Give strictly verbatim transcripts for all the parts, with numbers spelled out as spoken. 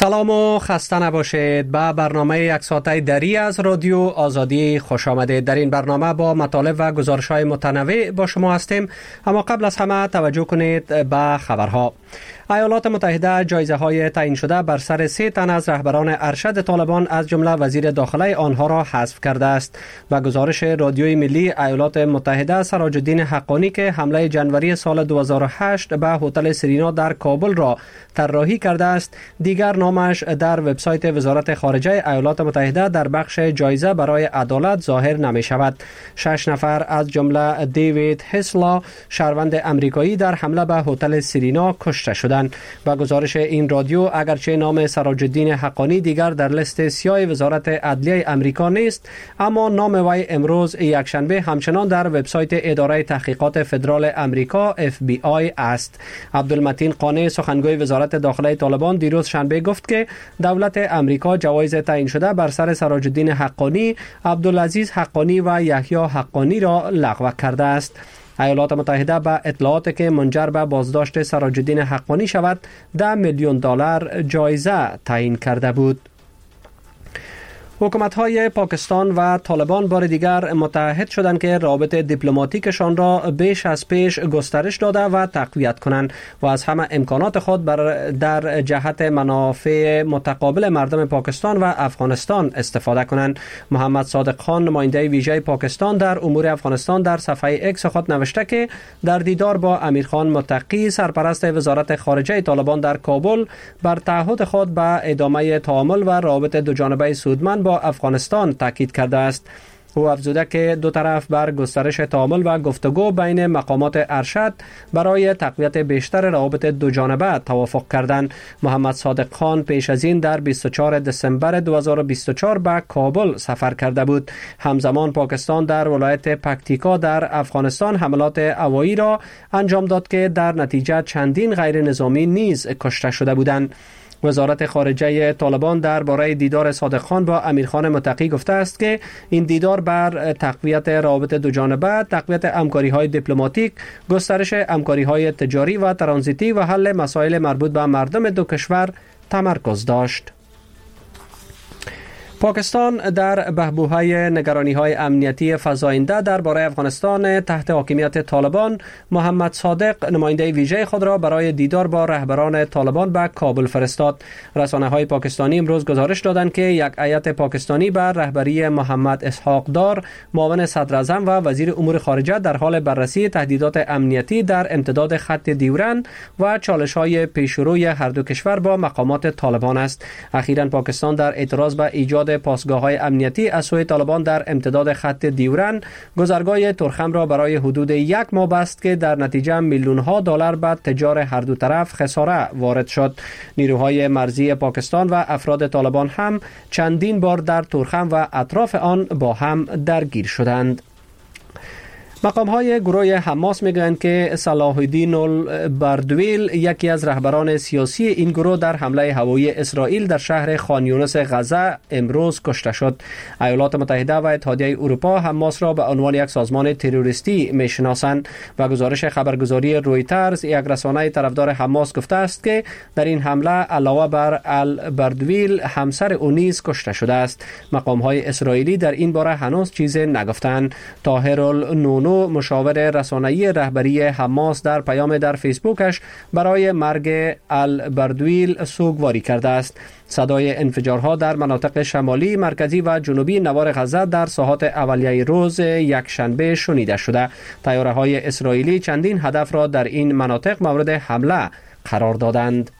سلام و خسته نباشید. به برنامه یک ساعته دری از رادیو آزادی خوش آمدید. در این برنامه با مطالب و گزارش‌های متنوع با شما هستیم، اما قبل از همه توجه کنید به خبرها. ایالات متحده جایزه های تعیین شده بر سر سه تن از رهبران ارشد طالبان از جمله وزیر داخله آنها را حذف کرده است. و گزارش رادیوی ملی ایالات متحده سراج الدین حقانی که حمله جنوری سال دو هزار و هشت به هتل سرینا در کابل را طراحی کرده است، دیگر نامش در وبسایت وزارت خارجه ایالات متحده در بخش جایزه برای عدالت ظاهر نمی شود. شش نفر از جمله دیوید هسلا، شهروند امریکایی، در حمله به هتل سرینا کشته شدند. و گزارش این رادیو اگرچه نام سراج الدین حقانی دیگر در لیست سیاه وزارت عدلیه امریکا نیست، اما نام وی امروز یکشنبه همچنان در وبسایت اداره تحقیقات فدرال امریکا اف بی آی است. عبدالمتین قانع، سخنگوی وزارت داخله طالبان، دیروز شنبه گفت که دولت امریکا جوایز تعیین شده بر سر سراج الدین حقانی، عبدالعزیز حقانی و یحیی حقانی را لغو کرده است. ایالات متحده به اطلاعاتی که منجر به بازداشت سراج الدین حقانی شود ده میلیون دلار جایزه تعیین کرده بود. حکومت‌های پاکستان و طالبان بار دیگر متحد شدند که روابط دیپلماتیکشان را بیش از پیش گسترش داده و تقویت کنند و از همه امکانات خود بر در جهت منافع متقابل مردم پاکستان و افغانستان استفاده کنند. محمد صادق خان، نماینده ویژه پاکستان در امور افغانستان، در صفحه اکس خود نوشته که در دیدار با امیرخان متقی، سرپرست وزارت خارجه طالبان در کابل، بر تعهد خود به ادامه تعامل و روابط دوجانبه سودمند با افغانستان تاکید کرده است. او افزوده که دو طرف بر گسترش تعامل و گفتگو بین مقامات ارشد برای تقویت بیشتر روابط دوجانبه توافق کردند. محمد صادق خان پیش از این در بیست و چهارم دسامبر دو هزار و بیست و چهار به کابل سفر کرده بود. همزمان پاکستان در ولایت پکتیکا در افغانستان حملات هوایی را انجام داد که در نتیجه چندین غیر نظامی نیز کشته شده بودند. وزارت خارجه طالبان درباره دیدار صادق خان با امیرخان متقی گفته است که این دیدار بر تقویت روابط دوجانبه، تقویت همکاری‌های دیپلماتیک، گسترش همکاری‌های تجاری و ترانزیتی و حل مسائل مربوط به مردم دو کشور تمرکز داشت. پاکستان در بحبوحه نگرانی‌های امنیتی فزاینده درباره افغانستان تحت حاکمیت طالبان، محمد صادق نماینده ویژه خود را برای دیدار با رهبران طالبان به کابل فرستاد. رسانه‌های پاکستانی امروز گزارش دادند که یک هیئت پاکستانی بر رهبری محمد اسحاق دار، معاون صدر اعظم و وزیر امور خارجه، در حال بررسی تهدیدات امنیتی در امتداد خط دیورن و چالش‌های پیشروی هر دو کشور با مقامات طالبان است. اخیراً پاکستان در اعتراض به ایجاد پاسگاه‌های امنیتی از سوی طالبان در امتداد خط دیورن، گذرگاه ترخم را برای حدود یک ماه بست که در نتیجه میلیون‌ها دلار به تجار هر دو طرف خساره وارد شد. نیروهای مرزی پاکستان و افراد طالبان هم چندین بار در ترخم و اطراف آن با هم درگیر شدند. مقام‌های گروه حماس میگویند که صلاح الدین البردویل، یکی از رهبران سیاسی این گروه، در حمله هوایی اسرائیل در شهر خان یونس غزه امروز کشته شد. ایالات متحده و اتحادیه اروپا حماس را به عنوان یک سازمان تروریستی میشناسند و گزارش خبرگزاری رویترز، یک رسانه طرفدار حماس، گفته است که در این حمله علاوه بر البردویل همسر او نیز کشته شده است. مقام‌های اسرائیلی در این باره هنوز چیزی نگفتند. طاهر النونو، مشاور رسانه‌ای رهبری حماس، در پیام در فیسبوکش برای مرگ البردویل سوگواری کرده است. صدای انفجارها در مناطق شمالی، مرکزی و جنوبی نوار غزه در ساعات اولیه روز یک شنبه شنیده شده. طیاره‌های اسرائیلی چندین هدف را در این مناطق مورد حمله قرار دادند.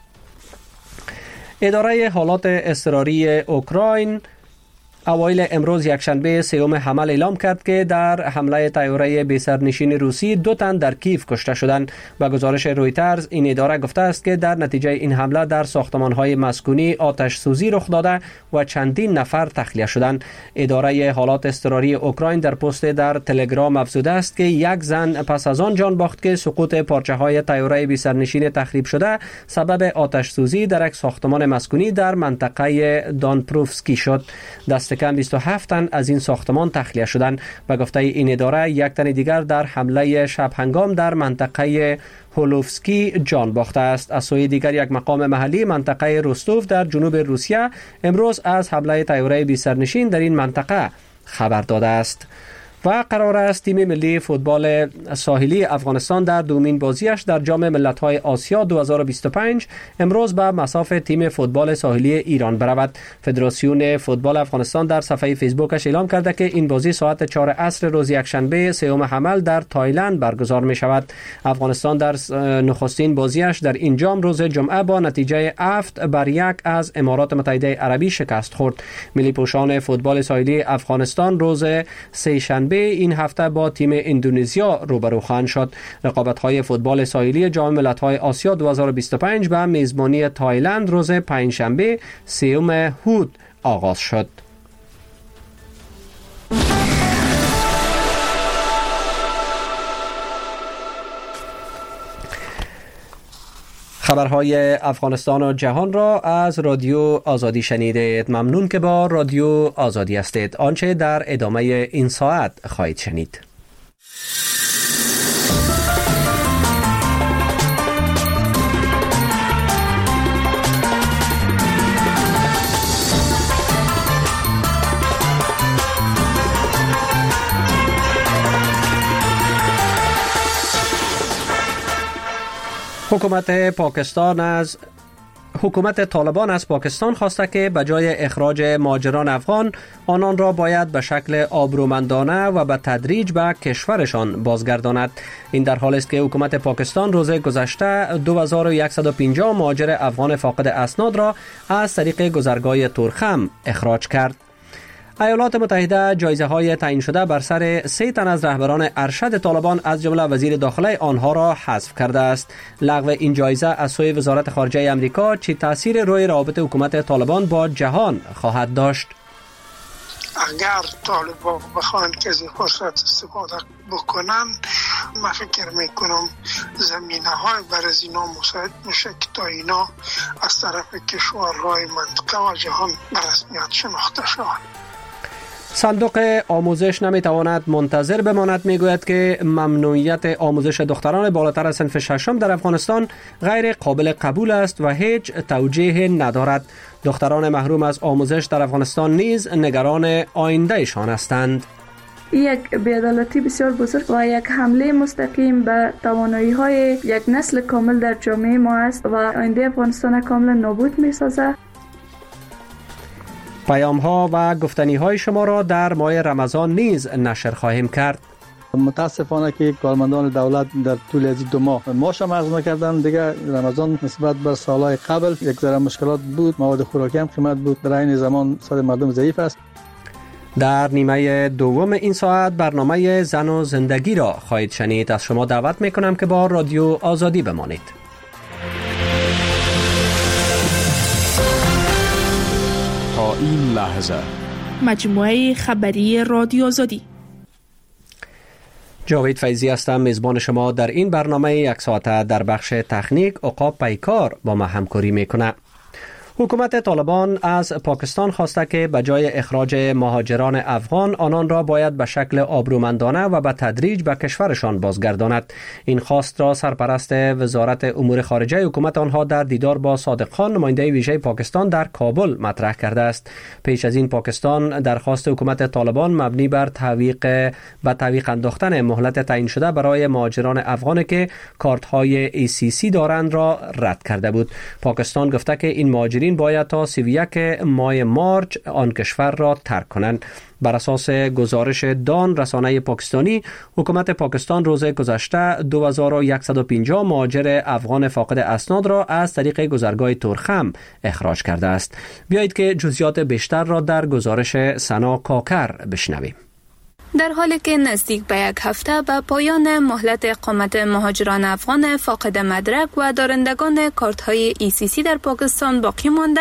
اداره حالات اضطراری اوکراین اوایل امروز یکشنبه سیوم حمل اعلام کرد که در حمله طیاره بی سرنشین روسی دو تن در کیف کشته شدند. و گزارش رویترز، این اداره گفته است که در نتیجه این حمله در ساختمان‌های مسکونی آتش سوزی رخ داده و چندین نفر تخلیه شدند. اداره حالات اضطراری اوکراین در پست در تلگرام افزوده است که یک زن پس از آن جان باخت که سقوط پارچه‌های طیاره بی سرنشین تخریب شده سبب آتش سوزی در یک ساختمان مسکونی در منطقه دانپروفسکی شد. دست دست کم بیست و هفت تن از این ساختمان تخلیه شدند و گفته این اداره یک تن دیگر در حمله شب هنگام در منطقه هولوفسکی جان باخته است. از سوی دیگر یک مقام محلی منطقه روستوف در جنوب روسیه امروز از حمله طیاره بی سرنشین در این منطقه خبر داده است. و قرار است تیم ملی فوتبال ساحلی افغانستان در دومین بازیش در جام ملت‌های آسیا دو هزار و بیست و پنج امروز به مصاف تیم فوتبال ساحلی ایران برود. فدراسیون فوتبال افغانستان در صفحه فیسبوکش اعلام کرده که این بازی ساعت چهار عصر روز یکشنبه سوم حمل در تایلند برگزار می شود. افغانستان در نخستین بازیش در این جام روز جمعه با نتیجه هفت بر یک از امارات متحده عربی شکست خورد. ملی پوشان فوتبال ساحلی افغانستان روز سه‌شنبه این هفته با تیم اندونزیا روبرو خواهند شد. رقابت‌های فوتبال ساحلی جام ملت‌های آسیا دو هزار و بیست و پنج به میزبانی تایلند روز پنجشنبه سوم هود آغاز شد. خبرهای افغانستان و جهان را از رادیو آزادی شنیدید. ممنون که با رادیو آزادی هستید. آنچه در ادامه این ساعت خواهید شنید: حکومت پاکستان از حکومت طالبان از پاکستان خواسته که به جای اخراج مهاجران افغان آنان را باید به شکل آبرومندانه و به تدریج به کشورشان بازگرداند. این در حالی است که حکومت پاکستان روز گذشته دو هزار و صد و پنجاه مهاجر افغان فاقد اسناد را از طریق گذرگاه تورخم اخراج کرد. ایالات متحده جایزه های تعیین شده بر سر سه تن از رهبران ارشد طالبان از جمله وزیر داخله آنها را حذف کرده است. لغو این جایزه از سوی وزارت خارجه آمریکا چه تاثیر روی روابط حکومت طالبان با جهان خواهد داشت؟ اگر طالبان بخواهند که از این فرصت استفاده بکنن، من فکر میکنم زمینه های بر از اینا مساعد میشه که تا اینا از طرف کشورهای منطقه و جهان به رسمیت شناخته شوند. صندوق آموزش نمیتواند منتظر بماند. میگوید که ممنوعیت آموزش دختران بالاتر از صنف ششم در افغانستان غیر قابل قبول است و هیچ توجیه ندارد. دختران محروم از آموزش در افغانستان نیز نگران آیندهشان هستند. یک بی‌عدالتی بسیار بزرگ و یک حمله مستقیم به توانایی‌های یک نسل کامل در جامعه ما است و آینده افغانستان کاملا نابود می‌سازد. پیام ها و گفتنی های شما را در ماه رمضان نیز نشر خواهیم کرد. متاسفانه که کارمندان دولت در طول از دو ماه معاش هم عرض نکردن. دیگه رمضان نسبت بر سالهای قبل یک ذره مشکلات بود. مواد خوراکی هم قیمت بود. در این زمان سال مردم ضعیف است. در نیمه دوم این ساعت برنامه زن و زندگی را خواهید شنید. از شما دعوت میکنم که با رادیو آزادی بمانید. تا این لحظه مجموعه خبری رادیو آزادی. جاوید فیضی هستم، میزبان شما در این برنامه یک ساعته. در بخش تکنیک عقاب پیکار با ما همکاری میکنه. حکومت طالبان از پاکستان خواسته که به جای اخراج مهاجران افغان آنان را باید به شکل آبرومندانه و به تدریج به کشورشان بازگرداند. این خواست را سرپرست وزارت امور خارجه حکومت آنها در دیدار با صادق خان نماینده ویژه پاکستان در کابل مطرح کرده است. پیش از این پاکستان درخواست حکومت طالبان مبنی بر تعویق به تعویق انداختن مهلت تعیین شده برای مهاجران افغان که کارت های ای سی سی دارند را رد کرده بود. پاکستان گفته که این مهاجرین باید تا سی و یک ماه مارچ آن کشور را ترک کنند. بر اساس گزارش دان رسانه پاکستانی، حکومت پاکستان روز گذشته دو هزار و صد و پنجاه مهاجر افغان فاقد اسناد را از طریق گذرگاه تورخم اخراج کرده است. بیایید که جزئیات بیشتر را در گزارش سنا کاکر بشنویم. در حالی که نزدیک به یک هفته به پایان مهلت اقامت مهاجران افغان فاقد مدرک و دارندگان کارت‌های ای سی سی در پاکستان باقی مانده،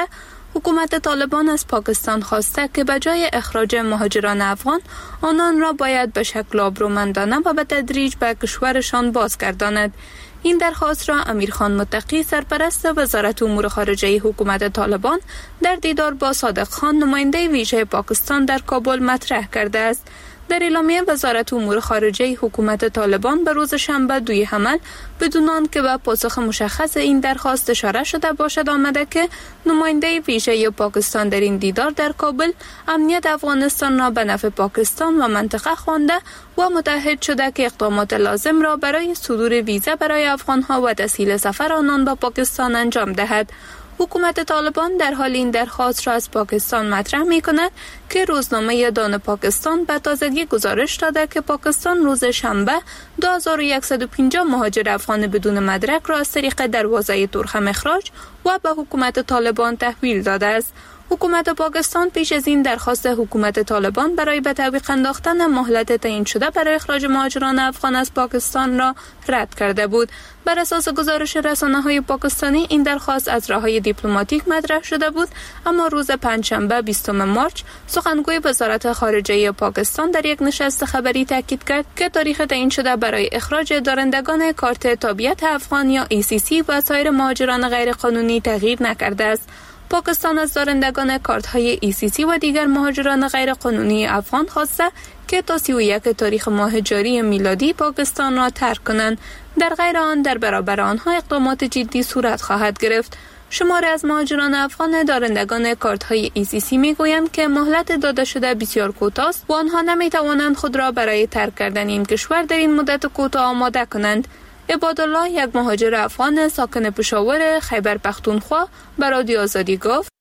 حکومت طالبان از پاکستان خواسته که به جای اخراج مهاجران افغان، آنان را باید به شکل آبرومندانه و به تدریج به کشورشان بازگرداند. این درخواست را امیرخان متقی، سرپرست وزارت امور خارجه حکومت طالبان، در دیدار با صادق خان، نماینده ویژه پاکستان در کابل مطرح کرده است. در اعلامیه وزارت امور خارجه حکومت طالبان به روز شنبه دوی حمل بدون آنکه به پاسخ مشخص این درخواست اشاره شده باشد آمده که نماینده ویژه پاکستان در این دیدار در کابل امنیت افغانستان را به نفع پاکستان و منطقه خوانده و متحد شده که اقدامات لازم را برای صدور ویزا برای افغانها و تسهیل سفر آنان به پاکستان انجام دهد. حکومت طالبان در حال این درخواست را از پاکستان مطرح می کند که روزنامه دان پاکستان به تازگی گزارش داده که پاکستان روز شنبه دو هزار و صد و پنجاه مهاجر افغان بدون مدرک را از طریق دروازه ترخم اخراج و به حکومت طالبان تحویل داده است. حکومت پاکستان پیش از این درخواست حکومت طالبان برای به تعویق انداختن مهلت تعیین شده برای اخراج مهاجران افغان از پاکستان را رد کرده بود. بر اساس گزارش رسانه‌های پاکستانی این درخواست از راه‌های دیپلماتیک مطرح شده بود، اما روز پنجشنبه بیستم مارس سخنگوی وزارت خارجه پاکستان در یک نشست خبری تاکید کرد که تاریخ تعیین شده برای اخراج دارندگان کارت تابعیت افغان یا ای سی سی و سایر مهاجران غیرقانونی تغییر نکرده است. پاکستان از دارندگان کارت‌های ای سی سی و دیگر مهاجران غیرقانونی افغان خواسته که تا سی و یک تاریخ ماه جاری میلادی پاکستان را ترک کنند. در غیر آن در برابر آنها اقدامات جدی صورت خواهد گرفت. شماری از مهاجران افغان دارندگان کارت‌های ای سی سی می‌گویند که مهلت داده شده بسیار کوتاه است و آنها نمی‌توانند خود را برای ترک کردن این کشور در این مدت کوتاه آماده کنند. عبادالله، یک مهاجر افغان ساکن پشاور خیبر پختونخوا، به رادیو آزادی گفت: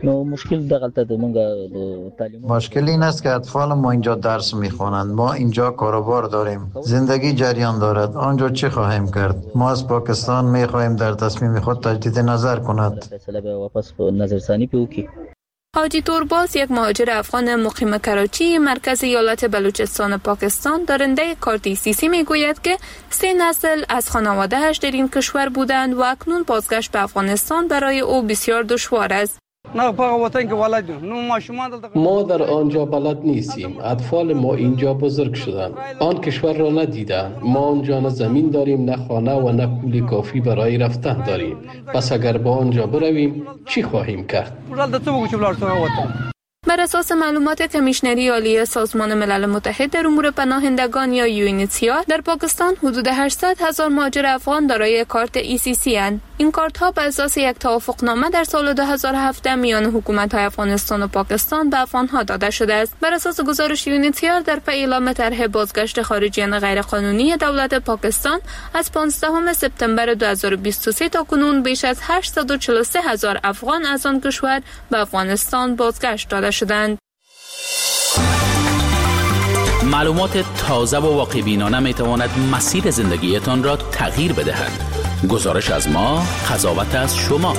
مشکل این است که اطفال ما اینجا درس میخوانند، ما اینجا کاروبار داریم، زندگی جریان دارد، آنجا چه خواهیم کرد؟ ما از پاکستان میخواهیم در تصمیم خود تجدید نظر کند. حاجی تورباز، یک مهاجر افغان مقیم کراچی، مرکز ایالت بلوچستان پاکستان، دارنده کارت ای سی سی میگوید که سه نسل از خانواده‌اش در این کشور بودند و اکنون بازگشت به افغانستان برای او بسیار دشوار است. ما در آنجا بلد نیستیم. اطفال ما اینجا بزرگ شدند. آن کشور را ندیدند. ما آنجا نه زمین داریم، نه خانه و نه پول کافی برای رفتن داریم. پس اگر با آنجا برویم چی خواهیم کرد؟ بر اساس معلومات کمیشنری عالی سازمان ملل متحد در امور پناهندگان یا یو ان اچ سی آر، در پاکستان حدود هشتصد هزار مهاجر افغان دارای کارت ای سی سی اند. این کارت ها بر اساس یک توافقنامه در سال دو هزار و هفت میان حکومت های افغانستان و پاکستان به افغان ها داده شده است. بر اساس گزارش یو ان اچ سی آر، در پی اعلام طرح بازگشت خارجیان غیرقانونی دولت پاکستان از پانزدهم سپتامبر دو هزار و بیست و سه تا کنون بیش از هشتصد و چهل و سه هزار افغان از آن کشور به افغانستان بازگشت داده شدند. معلومات تازه و واقع‌بینانه میتواند مسیر زندگیتان را تغییر بدهد. گزارش از ما، قضاوت از شما.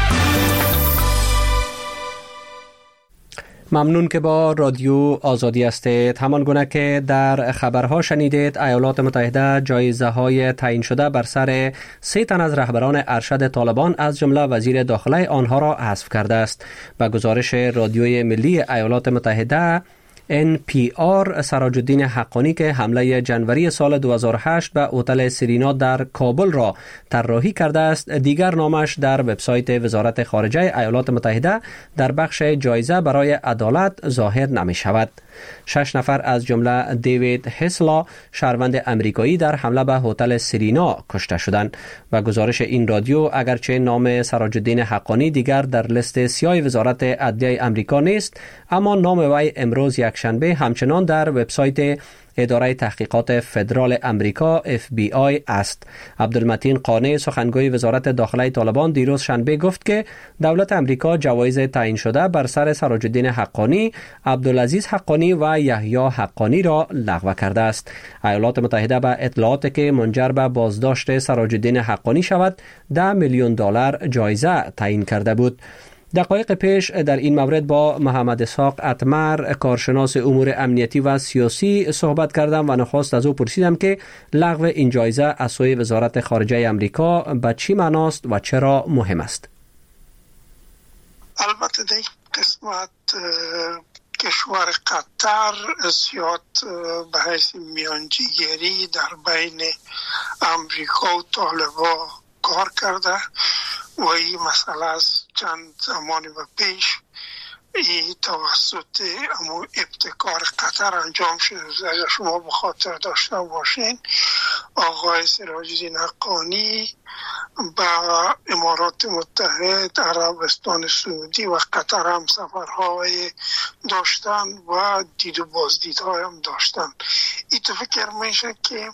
ممنون که با رادیو آزادی هستید. همان گونه که در خبرها شنیدید، ایالات متحده جایزه های تعیین شده بر سر سه تن از رهبران ارشد طالبان از جمله وزیر داخله آنها را حذف کرده است. به گزارش رادیوی ملی ایالات متحده ان پی آر، سراج الدین حقانی که حمله جنوری سال دو هزار و هشت به هتل سرینا در کابل را طراحی کرده است، دیگر نامش در وبسایت وزارت خارجه ایالات متحده در بخش جایزه برای عدالت ظاهر نمی شود. شش نفر از جمله دیوید هسلا، شهروند امریکایی، در حمله به هتل سرینا کشته شدند. و گزارش این رادیو اگرچه نام سراج الدین حقانی دیگر در لیست سیاه وزارت عدلیه امریکا نیست، اما نام وی امروز یکشنبه همچنان در وبسایت اداره تحقیقات فدرال امریکا اف بی آی است. عبدالمتین قانع، سخنگوی وزارت داخله طالبان، دیروز شنبه گفت که دولت امریکا جوایز تعیین شده بر سر سراج الدین حقانی، عبدالعزیز حقانی و یحیی حقانی را لغو کرده است. ایالات متحده به اطلاعاتی که منجر به بازداشت سراج الدین حقانی شود ده میلیون دلار جایزه تعیین کرده بود. دقایق پیش در این مورد با محمد اسحاق اتمر، کارشناس امور امنیتی و سیاسی، صحبت کردم و نخست از او پرسیدم که لغو این جایزه از سوی وزارت خارجه امریکا به چی معناست و چرا مهم است. البته در قسمت کشور قطر زیاد به حیث میانجیگری در بین امریکا و طالبان کار کرده و این مسئله از چند زمانی به پیش ای توسط امو ابتکار قطر انجام شده. اگر شما به خاطر داشته باشین آقای سراج الدین حقانی با امارات متحد، عربستان سعودی و قطر هم سفرهای داشتن و دید و بازدیدهای هم داشتن. این تو فکر میشه که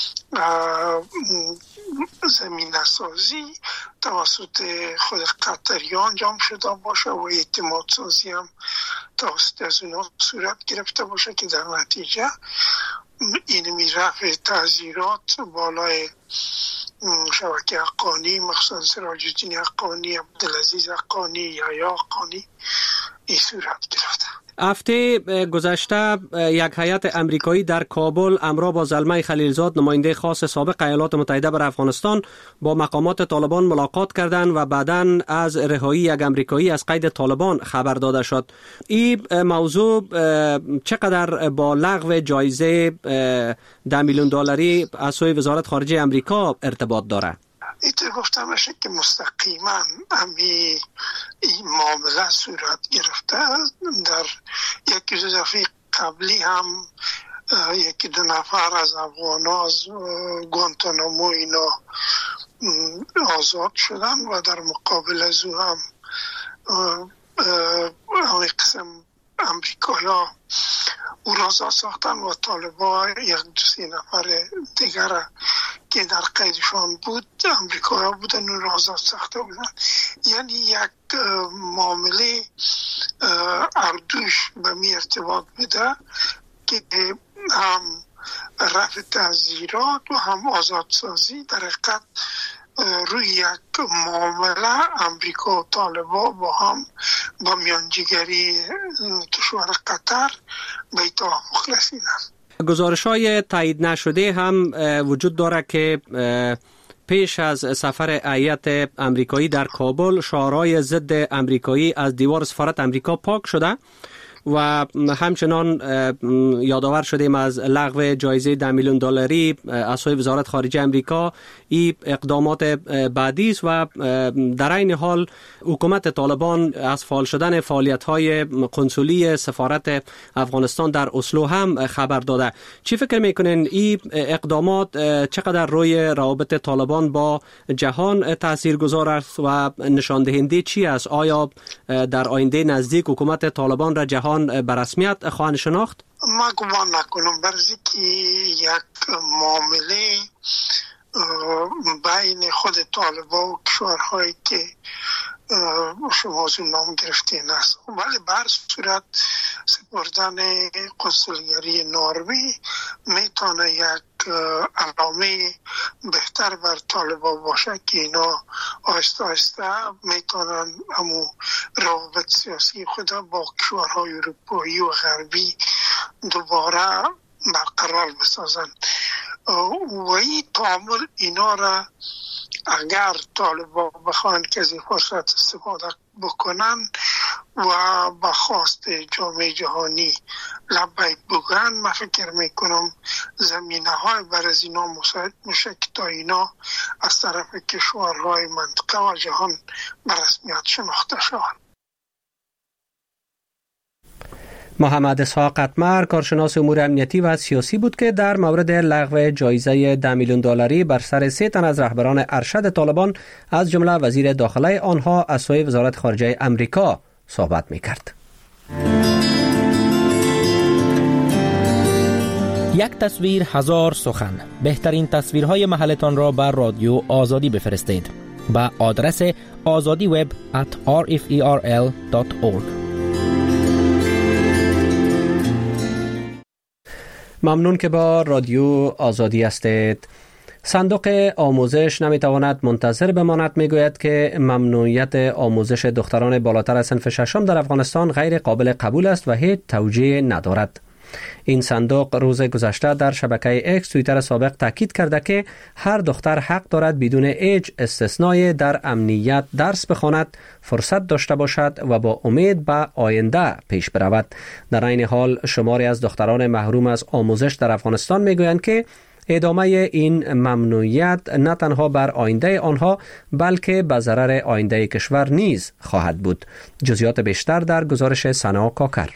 زمینه سازی توسط خود قطری انجام شده باشه و اعتماد سازی هم توسط از اونا صورت گرفته باشه که در نتیجه این میرفع تعذیرات بالای شبکه حقانی، مخصوصا سراج الدین حقانی، عبدالعزیز حقانی، یحیی حقانی این صورت گرفته. هفته گذشته یک هیئت امریکایی در کابل همراه با زلمه خلیلزاد نماینده خاص سابق ایالات متحده بر افغانستان با مقامات طالبان ملاقات کردند و بعداً از رهایی یک امریکایی از قید طالبان خبر داده شد. این موضوع چقدر با لغو جایزه ده میلیون دلاری از سوی وزارت خارجه امریکا ارتباط داره؟ ایت گفتم باشه که مستقیما امی این معامله صورت گرفته. در یکی دو دفعه قبلی هم یکی دو نفر از افغانا از گوانتانامو اینا آزاد شدن و در مقابل از او هم همه قسم امریکایا او را آزاد ساختن و طالبان یک دو سی نفر دیگر که در قیدشان بود امریکایا بودن و را آزاد ساخته بودن. یعنی یک معامله اردوش به می ارتباط بوده که هم رفع تعذیرات و هم آزادسازی در حقیقت روی یک معامله امریکا و طالبان با هم با میانجیگری کشور قطر به توافق رسیدند. گزارش‌های تایید نشده هم وجود داره که پیش از سفر هیئت امریکایی در کابل شعارهای ضد امریکایی از دیوار سفارت امریکا پاک شده و همچنان یادآور شدیم از لغو جایزه ده میلیون دلاری از سوی وزارت خارجه امریکا. این اقدامات بعدی است و در این حال حکومت طالبان از فعال شدن فعالیت‌های قنصلی سفارت افغانستان در اسلو هم خبر داده. چی فکر میکنین این اقدامات چقدر روی روابط طالبان با جهان تاثیرگذار است و نشان دهنده چی است؟ آیا در آینده نزدیک حکومت طالبان را جهان به رسمیت خواهند شناخت؟ ما گمان نکنم، برزی که یک معامله بین خود طالبان و کشورهایی که شما از اون نام گرفتین است، ولی بر صورت سپردن قنصلگری نروژ میتونه یک علامه بهتر بر طالبان باشه که اینا آهسته آهسته میتونن همو روابط سیاسی خود با کشورهای اروپایی و غربی دوباره برقرار بسازن و این تعامل اینا را اگر طالبان بخواهند که از این فرصت استفاده بکنن و با خواست جامعه جهانی لبیک بگن، من فکر میکنم زمینه های بر از اینا مساعد میشه که تا اینا از طرف کشورهای منطقه و جهان به رسمیت شناخته شوند. محمد اسحاق قطمر کارشناس امور امنیتی و سیاسی بود که در مورد لغو جایزه ده میلیون دلاری بر سر سه تن از رهبران ارشد طالبان از جمله وزیر داخله آنها از سوی وزارت خارجه امریکا صحبت می‌کرد. یک تصویر هزار سخن. بهترین تصویرهای محلتان را بر رادیو آزادی بفرستید به آدرس آزادی وب ات آر اف ای آر ال دات اورگ. ممنون که با رادیو آزادی هستید. صندوق آموزش نمیتواند منتظر بماند. میگوید که ممنوعیت آموزش دختران بالاتر از صنف ششم در افغانستان غیر قابل قبول است و هیچ توجیه ندارد. این صندوق روز گذشته در شبکه اکس توییتر سابق تاکید کرده که هر دختر حق دارد بدون هیچ استثنایی در امنیت درس بخواند، فرصت داشته باشد و با امید به آینده پیش برود. در این حال شماری از دختران محروم از آموزش در افغانستان میگویند که ادامه این ممنوعیت نه تنها بر آینده آنها بلکه به ضرر آینده کشور نیز خواهد بود. جزئیات بیشتر در گزارش سنا کاکر.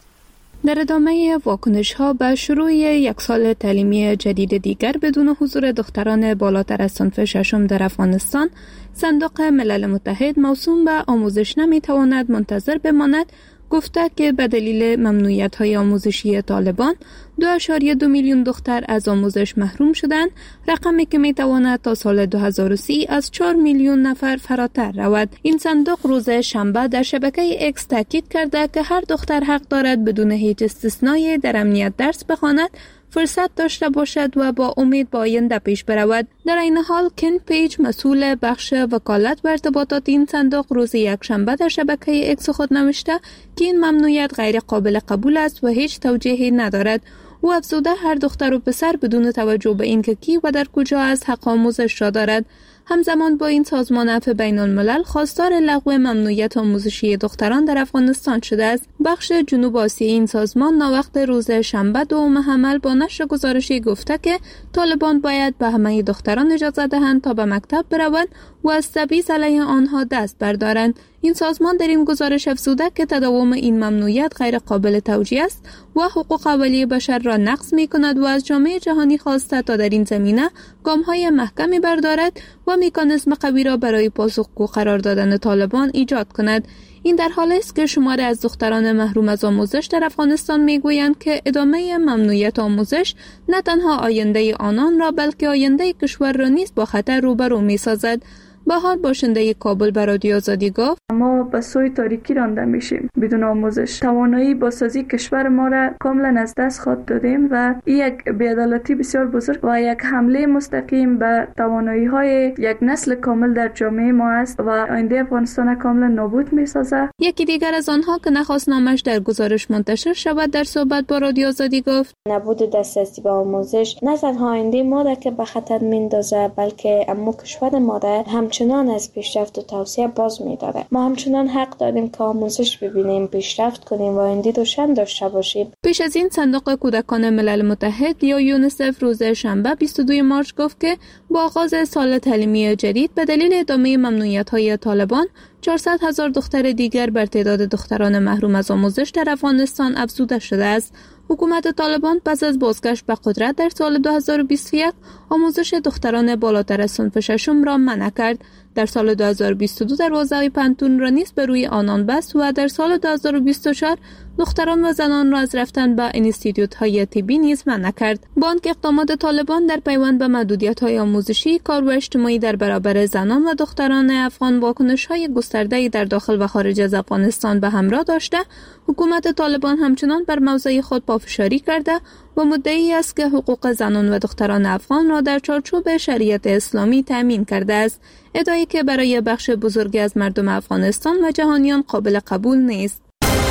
در ادامه واکنش ها به شروع یک سال تعلیمی جدید دیگر بدون حضور دختران بالاتر از صنف ششم در افغانستان، صندوق ملل متحد موسوم به آموزش نمیتواند منتظر بماند. گفته که به دلیل ممنوعیت‌های آموزشی طالبان دو ممیز دو میلیون دختر از آموزش محروم شدند، رقمی که میتواند تا سال دو هزار و سی از چهار میلیون نفر فراتر رود. این صندوق روز شنبه در شبکه اکس تاکید کرده که هر دختر حق دارد بدون هیچ استثنایی در امنیت درس بخواند، فرصت داشته باشد و با امید با آینده پیش برود. در این حال کن پیج، مسئول بخش وکالت و ارتباطات این صندوق، روز یکشنبه در شبکه اکس خود نوشته که این ممنوعیت غیر قابل قبول است و هیچ توجیهی ندارد. او افزوده هر دختر و پسر بدون توجه به اینکه کی و در کجا است حق آموزش را دارد. همزمان با این سازمان عفو بین الملل خواستار لغو ممنوعیت آموزشی دختران در افغانستان شده است. بخش جنوب آسیایی این سازمان ناوقت روز شنبه دوم حمل با نشر گزارشی گفته که طالبان باید به همه دختران اجازه دهند تا به مکتب بروند و از تبعیض علیه آنها دست بردارند. این سازمان در این گزارش افزوده که تداوم این ممنوعیت غیر قابل توجیه است و حقوق اولیه بشر را نقض می کند و از جامعه جهانی خواسته تا در این زمینه گام‌های محکمی بردارد و مکانیزم قوی را برای پاسخگو قرار دادن طالبان ایجاد کند. این در حالی است که شماری از دختران محروم از آموزش در افغانستان میگویند که ادامه ممنوعیت آموزش نه تنها آینده آنان را بلکه آینده کشور را نیز با خطر روبرو می‌سازد. بهار باشنده کابل به رادیو آزادی گفت ما به سوی تاریکی رانده میشیم. بدون آموزش توانایی بازسازی کشور ما را کاملا از دست خود دادیم و این یک بی‌عدالتی بسیار بزرگ و یک حمله مستقیم به توانایی های یک نسل کامل در جامعه ما است و آینده افغانستان کاملا نابود میسازه. یکی دیگر از آنها که نخواست نامش در گزارش منتشر شود در صحبت با رادیو آزادی گفت نبود دسترسی به آموزش نه تنها آینده ما را که به خطر میندازه بلکه امو کشور ما را همچنان از پیشرفت و توسعه باز می‌داره. ما همچنان حق داریم که آموزش ببینیم، پیشرفت کنیم و آینده روشن داشته باشیم. پیش از این صندوق کودکان ملل متحد یا یونیسف روز شنبه بیست و دوم مارس گفت که با آغاز سال تعلیمی جدید به دلیل ادامه ممنوعیت‌های طالبان چهارصد هزار دختر دیگر بر تعداد دختران محروم از آموزش در افغانستان افزوده شده است. حکومت طالبان پس از بازگشت به قدرت در سال دو هزار و بیست و یک آموزش دختران بالاتر از صنف ششم را منع کرد. در سال دو هزار و بیست و دو دروازه پنتون را نیز به روی آنان بست و در سال دو هزار و بیست و چهار دختران و زنان را از رفتن به انستیتوت‌های طبی نیز منع کرد. با آنکه اقدامات طالبان در پیوند به محدودیت‌های آموزشی، کار و اجتماعی در برابر زنان و دختران افغان واکنش‌های گسترده‌ای در داخل و خارج از افغانستان به همراه داشته، حکومت طالبان همچنان بر موضع خود پافشاری کرده و مدعی است که حقوق زنان و دختران افغان را در چارچوب شریعت اسلامی تأمین کرده است، ادعایی که برای بخش بزرگی از مردم افغانستان و جهانیان قابل قبول نیست.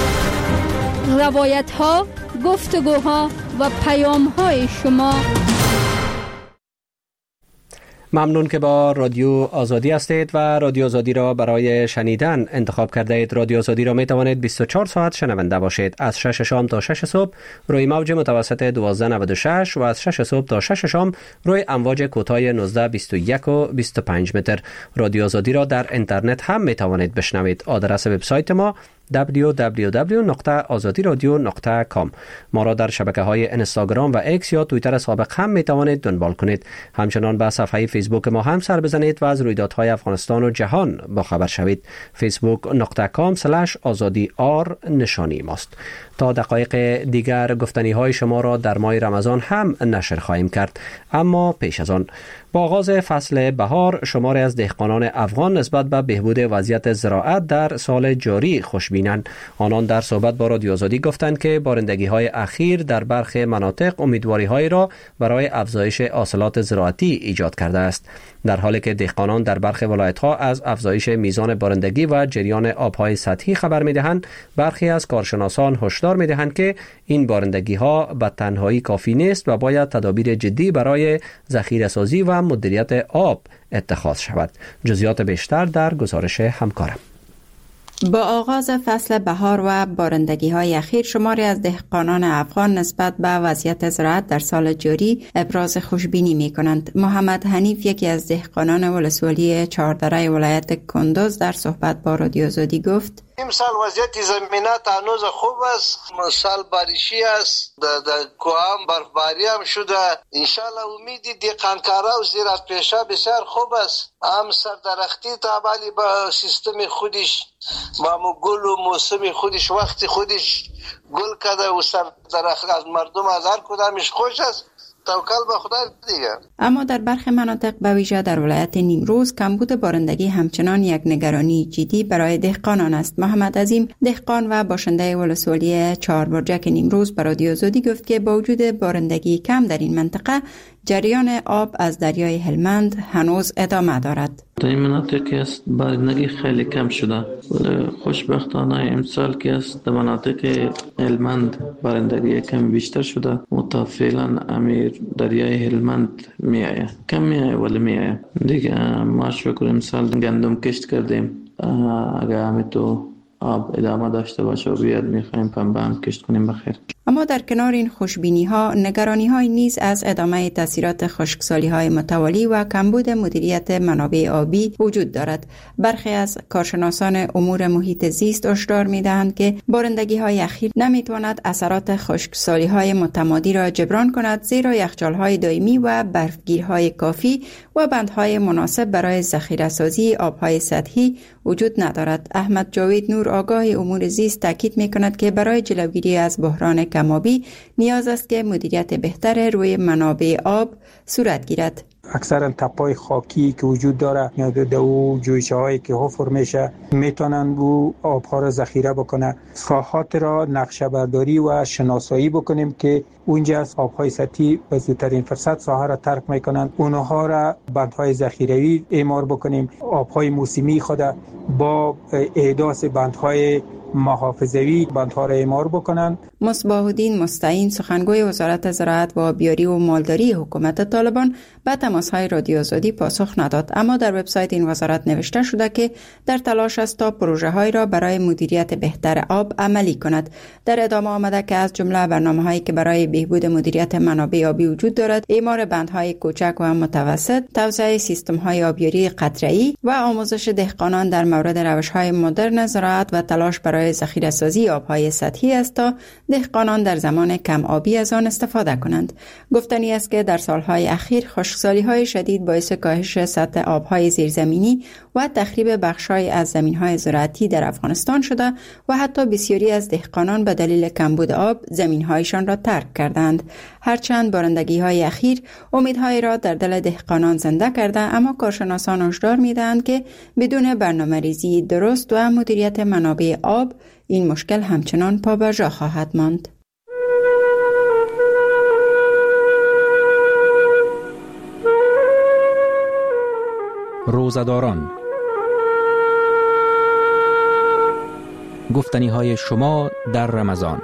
روایت‌ها، گفتگوها و پیام‌های شما. ممنون که با رادیو آزادی هستید و رادیو آزادی را برای شنیدن انتخاب کرده اید. رادیو آزادی را می توانید بیست و چهار ساعت شنونده باشید، از شش شام تا شش صبح روی موج متوسط دوازده نود و شش و از شش صبح تا شش شام روی امواج کوتاه نوزده بیست و یک و بیست و پنج متر. رادیو آزادی را در اینترنت هم می توانید بشنوید. آدرس وبسایت ما دبلیو دبلیو دبلیو نقطه آزادی رادیو نقطه کام. ما را در شبکه‌های اینستاگرام و ایکس یا توییتر سابق هم می توانید دنبال کنید. همچنان به صفحه فیسبوک ما هم سر بزنید و از رویدادهای افغانستان و جهان با خبر شوید. فیسبوک نقطه کام سلش آزادی آر نشانی ماست. تا دقایق دیگر گفتنی های شما را در ماه رمضان هم نشر خواهیم کرد، اما پیش از آن با آغاز فصل بهار شماری از دهقانان افغان نسبت به بهبود وضعیت زراعت در سال جاری خوشبین ببینند. آنان در صحبت با رادیو آزادی گفتند که بارندگی های اخیر در برخی مناطق امیدواری های را برای افزایش حاصلات زراعتی ایجاد کرده است، در حالی که دهقانان در برخی ولایت ها از افزایش میزان بارندگی و جریان آبهای سطحی خبر می‌دهند. برخی از کارشناسان هشدار می‌دهند که این بارندگی ها به تنهایی کافی نیست و باید تدابیر جدی برای ذخیره‌سازی و مدیریت آب اتخاذ شود. جزئیات بیشتر در گزارش همکارم. با آغاز فصل بهار و بارندگی های اخیر، شماری از دهقانان افغان نسبت به وضعیت زراعت در سال جاری ابراز خوشبینی می کنند. محمد حنیف، یکی از دهقانان ولسوالی چهاردره ولایت کندوز، در صحبت با رادیو آزادی گفت: امسال وضعیت زمینات هنوز خوب است، سال بارشی است، در کوام برفباری هم شده. انشالله امیدی دهقانکارا و زراعت پیشه بسیار خوب است. هم سردرختی تابعی با سیستم خودش، با گل و موسم خودش، وقت خودش گل کرده و سردرخت از مردم از هر کدامش خوش است. توکل به خدا دیگه. اما در برخی مناطق به ویژه در ولایت نیمروز کمبود بارندگی همچنان یک نگرانی جدی برای دهقانان است. محمد عظیم، دهقان و باشنده ولسوالی چهار برجک نیمروز، به رادیو آزادی گفت که با وجود بارندگی کم در این منطقه، جریان آب از دریای هلمند هنوز ادامه دارد. در این مناطق که است بارندگی خیلی کم شده، ولی خوشبختانه امسال که است در مناطق هلمند بارندگی کم بیشتر شده. متفعلا امیر دریای هلمند می آید، کم می آید ولی می آید دیگه. ما شکر امسال گندم کشت کردیم، اگر همه تو آب ادامه داشته باشه و بیاد میخوایم پنبه هم کشت کنیم بخیر. اما در کنار این خوشبینی ها، نگرانی های نیز از ادامه تاثیرات خشکسالی های متوالی و کمبود مدیریت منابع آبی وجود دارد. برخی از کارشناسان امور محیط زیست هشدار می‌دهند که بارندگی های اخیر نمیتواند اثرات خشکسالی های متمادی را جبران کند، زیرا یخچال های دائمی و برفگیرهای کافی و بندهای مناسب برای ذخیره سازی آبهای سطحی وجود ندارد. احمد جاوید نور، آگاه امور زیست، تاکید می‌کند که برای جلوگیری از بحران کم‌آبی نیاز است که مدیریت بهتر روی منابع آب صورت گیرد. اکثرا تپای خاکی که وجود داره یا دو جویچه هایی که حفر میشه میتونن او آبها را ذخیره بکنه. ساحات را نقشه برداری و شناسایی بکنیم که اونجا از آبهای سطحی به زودترین فرصت ساحه را ترک میکنن، اونها را بندهای ذخیروی اعمار بکنیم. آبهای موسمی خود با احداث بندهای محافظوی بندها را اعمار بکنند. مصباح الدین مستعین، سخنگوی وزارت زراعت و آبیاری و مالداری حکومت طالبان، به تماس‌های رادیو آزادی پاسخ نداد، اما در وبسایت این وزارت نوشته شده که در تلاش است تا پروژه‌هایی را برای مدیریت بهتر آب عملی کند. در ادامه آمده که از جمله برنامه‌هایی که برای بهبود مدیریت منابع آبی وجود دارد، اعمار بندهای کوچک و متوسط، توسعه سیستم‌های آبیاری قطره‌ای و آموزش دهقانان در مورد روش‌های مدرن زراعت و تلاش برای ذخیره‌سازی آب‌های سطحی است تا دهقانان در زمان کم آبی از آن استفاده کنند. گفتنی است که در سالهای اخیر خشکسالی‌های شدید باعث کاهش سطح آب‌های زیرزمینی و تخریب بخش‌های از زمین‌های زراعتی در افغانستان شده و حتی بسیاری از دهقانان به دلیل کمبود آب زمین‌هایشان را ترک کردند. هرچند بارندگی‌های اخیر امیدهای را در دل دهقانان زنده کرده، اما کارشناسان هشدار می‌دهند که بدون برنامه‌ریزی درست و مدیریت منابع آب این مشکل همچنان پابرجا خواهد ماند. روزه‌داران، گفتنی های شما در رمضان.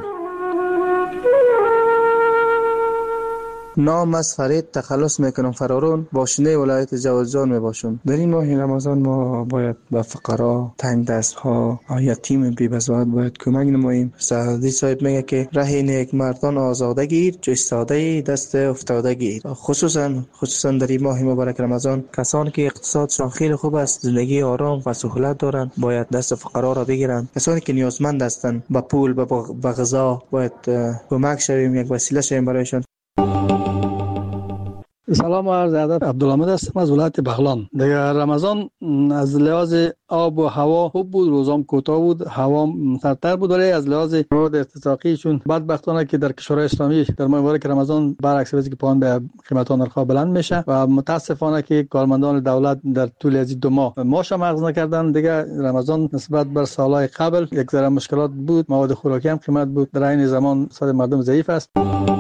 نام از فرید تخلص میکنم فرارون، باشنده ولایت جوزجان میباشم. در این ماه رمضان ما باید به فقرا، تنگ دست ها، یتیم بی بزاعت باید کمک نماییم. سعدی صاحب میگه که ره نیک مردان آزاده گیر، جو ایستاده دست افتاده گیر. خصوصا خصوصا در این ماه مبارک رمضان کسانی که اقتصادشان خیلی خوب است، زندگی آرام و سهولت دارند، باید دست فقرا را بگیرند. کسانی که نیازمند هستند به پول، به غذا باید کمک شویم، یک وسیله شویم برایشان. سلام و عرض ادب. عبدالحمید هستم از ولایت بغلان. دیگه رمضان از لحاظ آب و هوا خوب بود، روزام کوتاه بود، هوا سردتر بود، ولی از لحاظ مواد ارتزاقی چون بدبختانه که در کشورهای اسلامی در ماه مبارک رمضان برعکس وضعی که پایان به قیمت ها نرخ بلند میشه و متاسفانه که کارمندان دولت در طول از دو ماه معاش مغز نکردن. دیگه رمضان نسبت بر سالهای قبل یک ذره مشکلات بود، مواد خوراکی هم قیمت بود، در این زمان صد مردم ضعیف است.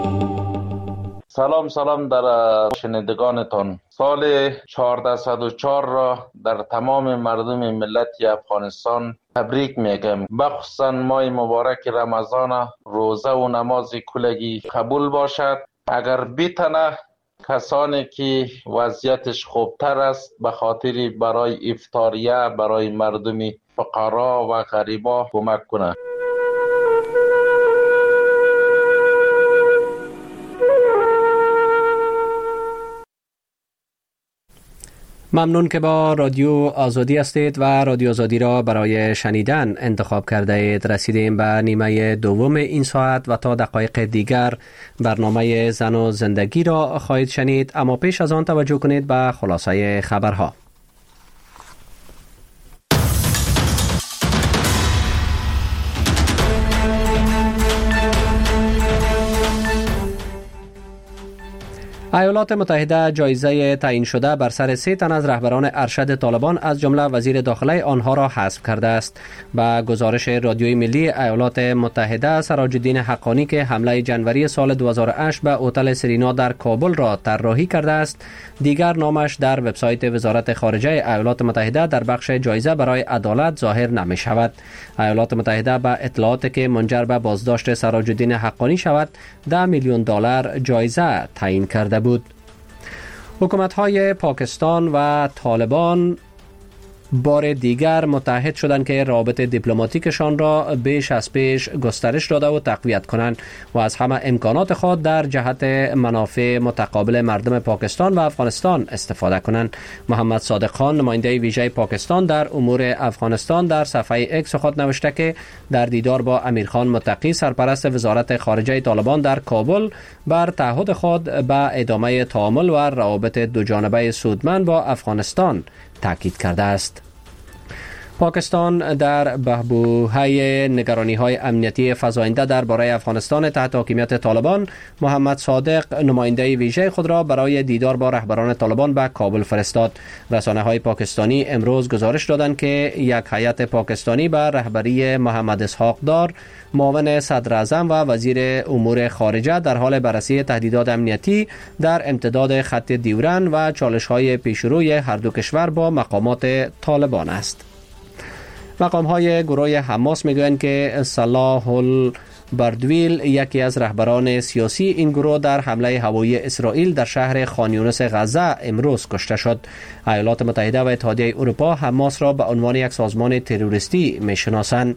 سلام سلام در شنیدگانتان. سال چهارصد و چهار را در تمام مردم ملت افغانستان تبریک میگم. بخصوصا ماه مبارک رمضان، روزه و نماز کلگی قبول باشد. اگر بیتنه کسانی که وضعیتش خوبتر است به خاطر برای افطاریه برای مردم فقرا و غریبا کمک کنه. ممنون که با رادیو آزادی هستید و رادیو آزادی را برای شنیدن انتخاب کرده اید. رسیدیم به نیمه دوم این ساعت و تا دقایق دیگر برنامه زن و زندگی را خواهید شنید، اما پیش از آن توجه کنید به خلاصه خبرها. ایالات متحده جایزه تعیین شده بر سر سه تن از رهبران ارشد طالبان از جمله وزیر داخله آنها را حذف کرده است. با گزارش رادیوی ملی ایالات متحده، سراج الدین حقانی که حمله جنوری سال دو هزار و هشت به هتل سرینا در کابل را طراحی کرده است، دیگر نامش در وبسایت وزارت خارجه ایالات متحده در بخش جایزه برای عدالت ظاهر نمی شود. ایالات متحده با اطلاعاتی که منجر به بازداشت سراج الدین حقانی شود ده میلیون دلار جایزه تعیین کرده بود. حکومت‌های پاکستان و طالبان بار دیگر متحد شدند که رابطه دیپلماتیکشان را بیش از پیش گسترش داده و تقویت کنند و از همه امکانات خود در جهت منافع متقابل مردم پاکستان و افغانستان استفاده کنند. محمد صادق خان، نماینده ویژه پاکستان در امور افغانستان، در صفحه اکس خود نوشته که در دیدار با امیرخان متقی، سرپرست وزارت خارجه طالبان در کابل، بر تعهد خود به ادامه تعامل و روابط دوجانبه سودمند با افغانستان تاکید کرده است. پاکستان در بحبوحه نگرانی‌های امنیتی فزاینده درباره افغانستان تحت حاکمیت طالبان، محمد صادق نماینده ویژه خود را برای دیدار با رهبران طالبان به کابل فرستاد. رسانه‌های پاکستانی امروز گزارش دادند که یک هیئت پاکستانی به رهبری محمد اسحاق دار، معاون صدر اعظم و وزیر امور خارجه، در حال بررسی تهدیدات امنیتی در امتداد خط دیورن و چالش‌های پیشروی هر دو کشور با مقامات طالبان است. مقام‌های گروه حماس میگویند که صلاح البردویل، یکی از رهبران سیاسی این گروه، در حمله هوایی اسرائیل در شهر خان یونس غزه امروز کشته شد. ایالات متحده و اتحادیه اروپا حماس را به عنوان یک سازمان تروریستی میشناسند.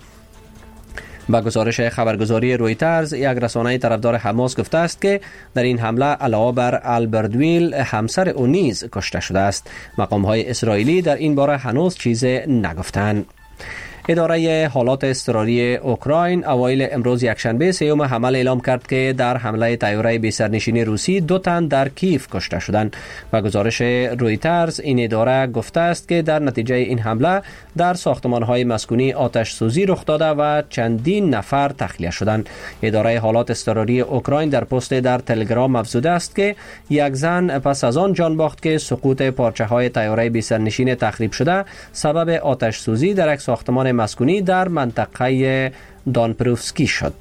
با گزارش خبرگزاری رویترز، یک رسانه طرفدار حماس گفته است که در این حمله علاوه بر البردویل همسر او نیز کشته شده است. مقام‌های اسرائیلی در این باره هنوز چیزی نگفتند. اداره حالات اضطراری اوکراین اوایل امروز یکشنبه سیوم حمل اعلام کرد که در حمله طیاره بی سرنشین روسی دو تن در کیف کشته شدند. و گزارش رویترز، این اداره گفته است که در نتیجه این حمله در ساختمان‌های مسکونی آتش سوزی رخ داده و چندین نفر تخلیه شدند. اداره حالات اضطراری اوکراین در پست در تلگرام افزوده است که یک زن پس از آن جان باخت که سقوط پارچه‌های طیاره بی سرنشین تخریب شده سبب آتش سوزی در یک ساختمان مسکونی در منطقه دانپروفسکی شد.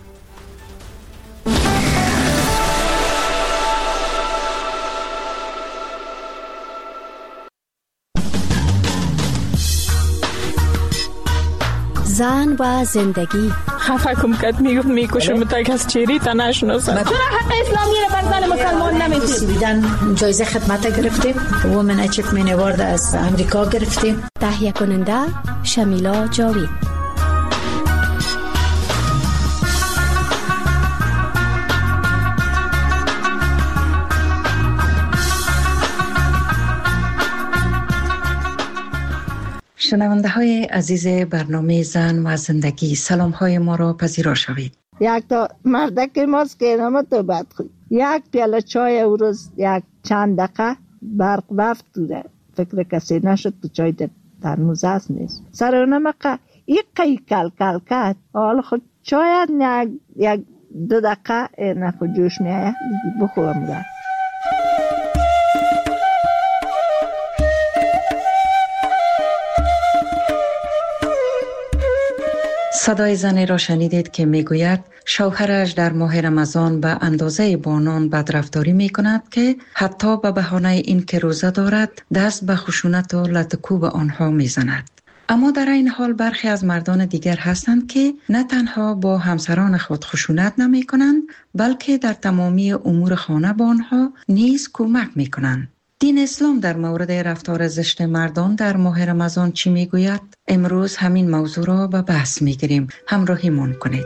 زن و زندگی. خفه کم کت میگفت میکشم تا کس چیری تا نشناسم. چرا حق اسلامی را بر زن مسلمان نمیدید؟ بیدن جایزه خدمت گرفتیم، وومن اچیومنت اوارد از امریکا گرفتیم. تهیه کننده شمیلا جاوید. شنونده های عزیز برنامه زن و زندگی، سلام های ما را پذیرا شوید. یک تا مردک ماست که نامه تو بد خود یک پیاله چای او روز یک چند دقیقه برق رفت دوره فکر کسی نشد تو چای در ترموز هست نیست سر اونم اقا یک قی کل کل کرد حالا خود چای یک یک دو دقیقه نخو جوش میایه بخورم ده. صدای زنی را شنیدید که میگوید شوهرش در ماه رمضان به اندازه بانان بدرفتاری می کند که حتی به بهانه این که روزه دارد دست به خشونت و لطکوب آنها می زند. اما در این حال برخی از مردان دیگر هستند که نه تنها با همسران خود خشونت نمی کنند بلکه در تمامی امور خانه با آنها نیز کمک می کنند. دین اسلام در مورد رفتار زشت مردان در ماه رمضان چی می گوید؟ امروز همین موضوع را به بحث می گیریم. همراهیمان کنید.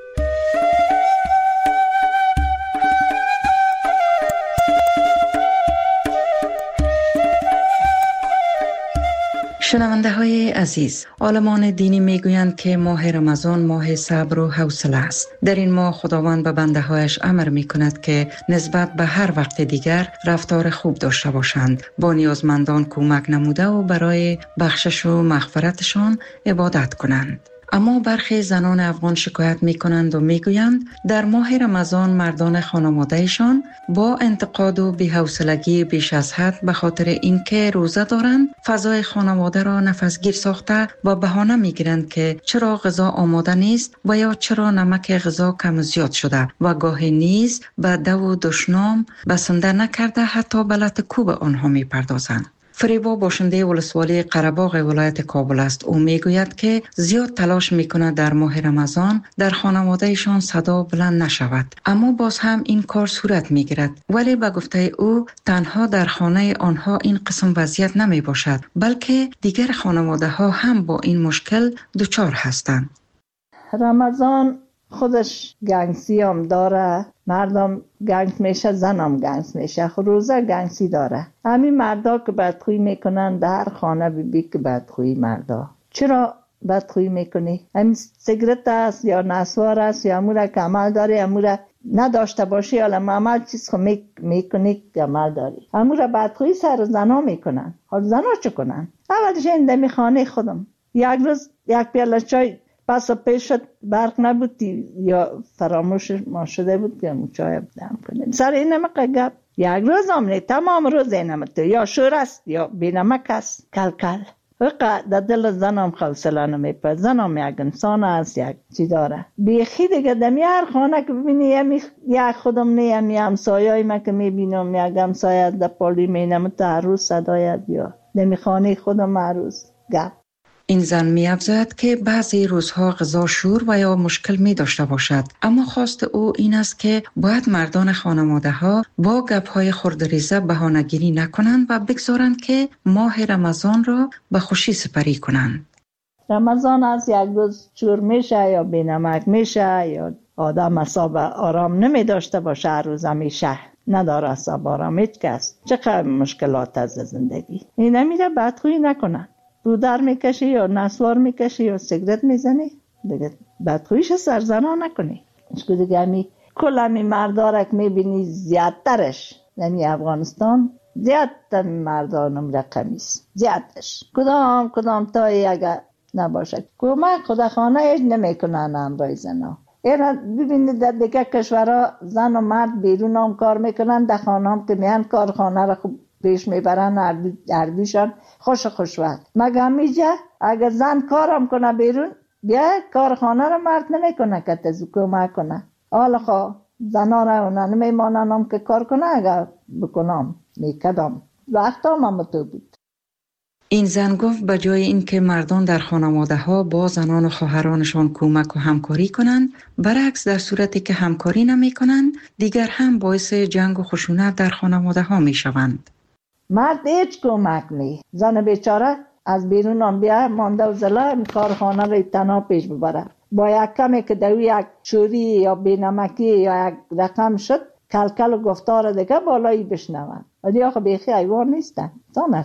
شنونده های عزیز، عالمان دینی می گویند که ماه رمضان ماه صبر و حوصله است. در این ماه خداوند به بنده هایش امر می کند که نسبت به هر وقت دیگر رفتار خوب داشته باشند، با نیازمندان کمک نموده و برای بخشش و مغفرتشان عبادت کنند. اما برخی زنان افغان شکایت می کنند و می گویند در ماه رمضان مردان خانوادهشان با انتقاد و بی‌حوصلگی بیش از حد به خاطر اینکه روزه دارند فضای خانواده را نفسگیر ساخته و بهانه می گیرند که چرا غذا آماده نیست و یا چرا نمک غذا کم زیاد شده و گاهی نیز به دو و دشنام بسنده نکرده حتی به لطکوب آنها می پردازند. فریبا باشنده ولسوالی قره‌باغ ولایت کابل است. او میگوید که زیاد تلاش میکند در ماه رمضان در خانوادهشان صدا بلند نشود، اما باز هم این کار صورت میگیرد. ولی به گفته او تنها در خانه آنها این قسم وضعیت نمی باشد، بلکه دیگر خانواده ها هم با این مشکل دچار هستند. رمضان خودش گنگسی هم داره، مردم گنگ میشه، زنم گنگ میشه، روزه گنگسی داره. همین مردا که بدخویی میکنن در خانه بی بی که بدخویی مردا. چرا بدخویی میکنی؟ همین سیگرت است یا نسوار است یا امور که عمل داری، امور نداشته باشی یا عمل چیز خو میکنی که عمل داری. امور بدخویی سر زنا میکنن. حال زنا چه کنن؟ اولش این دمی خانه خودم یک روز یک پیاله چای پس پیش شد برق نبود یا فراموش ما شده بود که چای دم کنیم. سر این نمک گپ یک روز هم نه، تمام روز این نمک یا شور است یا بی نمک است. کل کل وقت در دل زنم حوصله نمیپره. زنم یک انسان است، یک چی داره بیخی دیگه. دمی هر خانه که ببینی یک خودم نه یمی همسایه‌ای من که میبینم یک همسایه در پالی مینم تا هر روز صدای یا دمی خانه خودم هر روز گپ. این زن می افزاید که بعضی روزها غذا شور و یا مشکل می داشته باشد، اما خواست او این است که باید مردان خانواده ها با گپ های خردریزه بهانه‌گیری نکنند و بگذارند که ماه رمضان را به خوشی سپری کنند. رمضان از یک روز شور میشه یا بینمک میشه یا آدم اصاب آرام نمی داشته باشه، هر روز همیشه نداره اصاب آرام هیچ کس. چقدر مشکلات از زندگی این نمیره بدخویی نکنن. رودر میکشی یا نسوار میکشی یا سیگرت میزنی دیگه بدخویش سرزنا نکنی. اشکو دیگه همی کل همی مردارک میبینی زیادترش یعنی افغانستان زیادتر مردانم رقمیست زیادش کدام کدام تایی اگر نباشد کمک خدا خانه ایش نمیکنن امرای زنا. اینا ببینید در دیگه کشورها زن و مرد بیرون هم کار میکنن، در خانه هم که میان کارخانه را خوب پیش میبرن، اردوشان خوش خوش وقت. مگه میجه اگر زن کارم کنه بیرون بیا کارخانه رو مرد نمیکنه که تزو کمک کنه. حالا خواه زنا رو نمیمانن هم که کار کنه، اگر بکنم میکدم وقت هم هم تو بود. این زن گفت به جای اینکه مردان در خانواده ها با زنان و خواهرانشان کمک و همکاری کنند، برعکس در صورتی که همکاری نمی کنند دیگر هم باعث جنگ و خشونت در خانواده ها می شوند. مرد هیچ کمک نی، زن بیچاره از بیرون هم بیا مانده و زلا کارخانه رو تنها پیش ببره. با یک کمی که دوی یک چوری یا بینمکی یا یک رقم شد کلکل و گفتار دیگه بالایی بشنون. ولی آخه بیخی ایوان نیستن، زن هستن.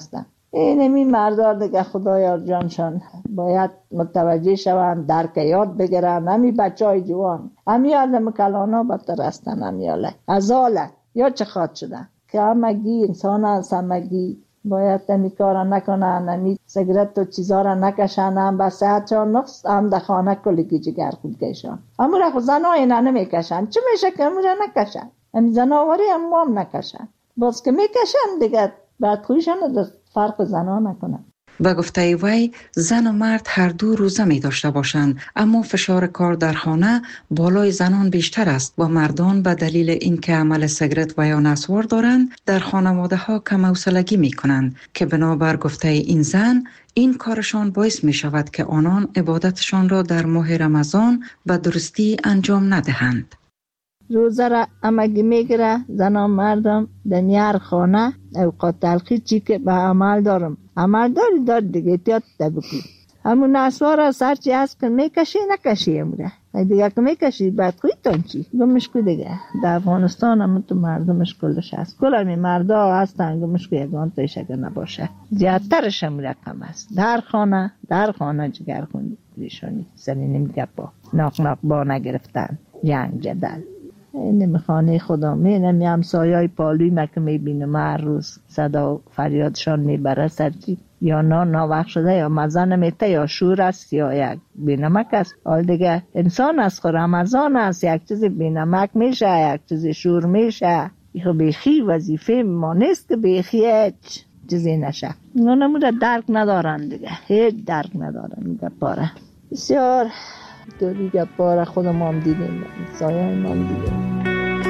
اینمی مردار دیگه خدایا جانشان باید متوجه شوند، درک یاد بگیرن. همی بچه های جوان همی آدم کلانا بدتر هستن، همی آله ازاله یا چه خواد شدن که همگی انسان هست، همگی باید همی کارا نکنن، همی سیگرت و چیزا را نکشن، هم به صحتشان نقص، هم در خانه کلگی جگر خود کشن. همو را خود زنها اینا نمیکشن، چه میشه که همو را نکشن؟ همی زنهاوری هم هم نکشن، باز که میکشن دیگه بعد خویشان در فرق زنها نکنن. به گفته وی زن و مرد هر دو روزه می داشته باشند، اما فشار کار در خانه بالای زنان بیشتر است و مردان به دلیل اینکه عمل سیگرت و یا نسوار دارند در خانواده ها کم حوصلگی می کنند که بنابر گفته این زن این کارشان باعث می شود که آنان عبادتشان را در ماه رمضان به درستی انجام ندهند. روزه را همگی میگیره زنان مردم دنیار خانه اوقات تلخی چی که به عمل دارم عمل داری دار دیگه تیاد تبکی همون نسوار سرچی هست که میکشی نکشی امره دیگه که میکشی بعد خویتان چی گمش که دیگه در افغانستان هم تو مردمش کلش هست کل همی مردا هستن گمش که یکان تایش اگر نباشه زیادترش هم رقم هست در خانه در خانه جگر خوندی ریشانی سری نمیگه با ناق ناق با نگرفتن جنگ جدل این خانه خدا می نمی همسایای پالوی مکه می بینم هر روز صدا فریادشان می بره سرچی یا نا ناوقت شده یا مزه نمیته یا شور است یا یک بینمک است. حال دیگه انسان است خود رمضان است یک چیز بینمک میشه یک چیز شور میشه ایخو بیخی وظیفه ما نیست که بیخی هیچ چیزی نشه اونمو درک ندارن دیگه هیچ درک ندارن میگه پاره بسیار دوری گپاره خودم هم دیدیم سایه هم دیدیم.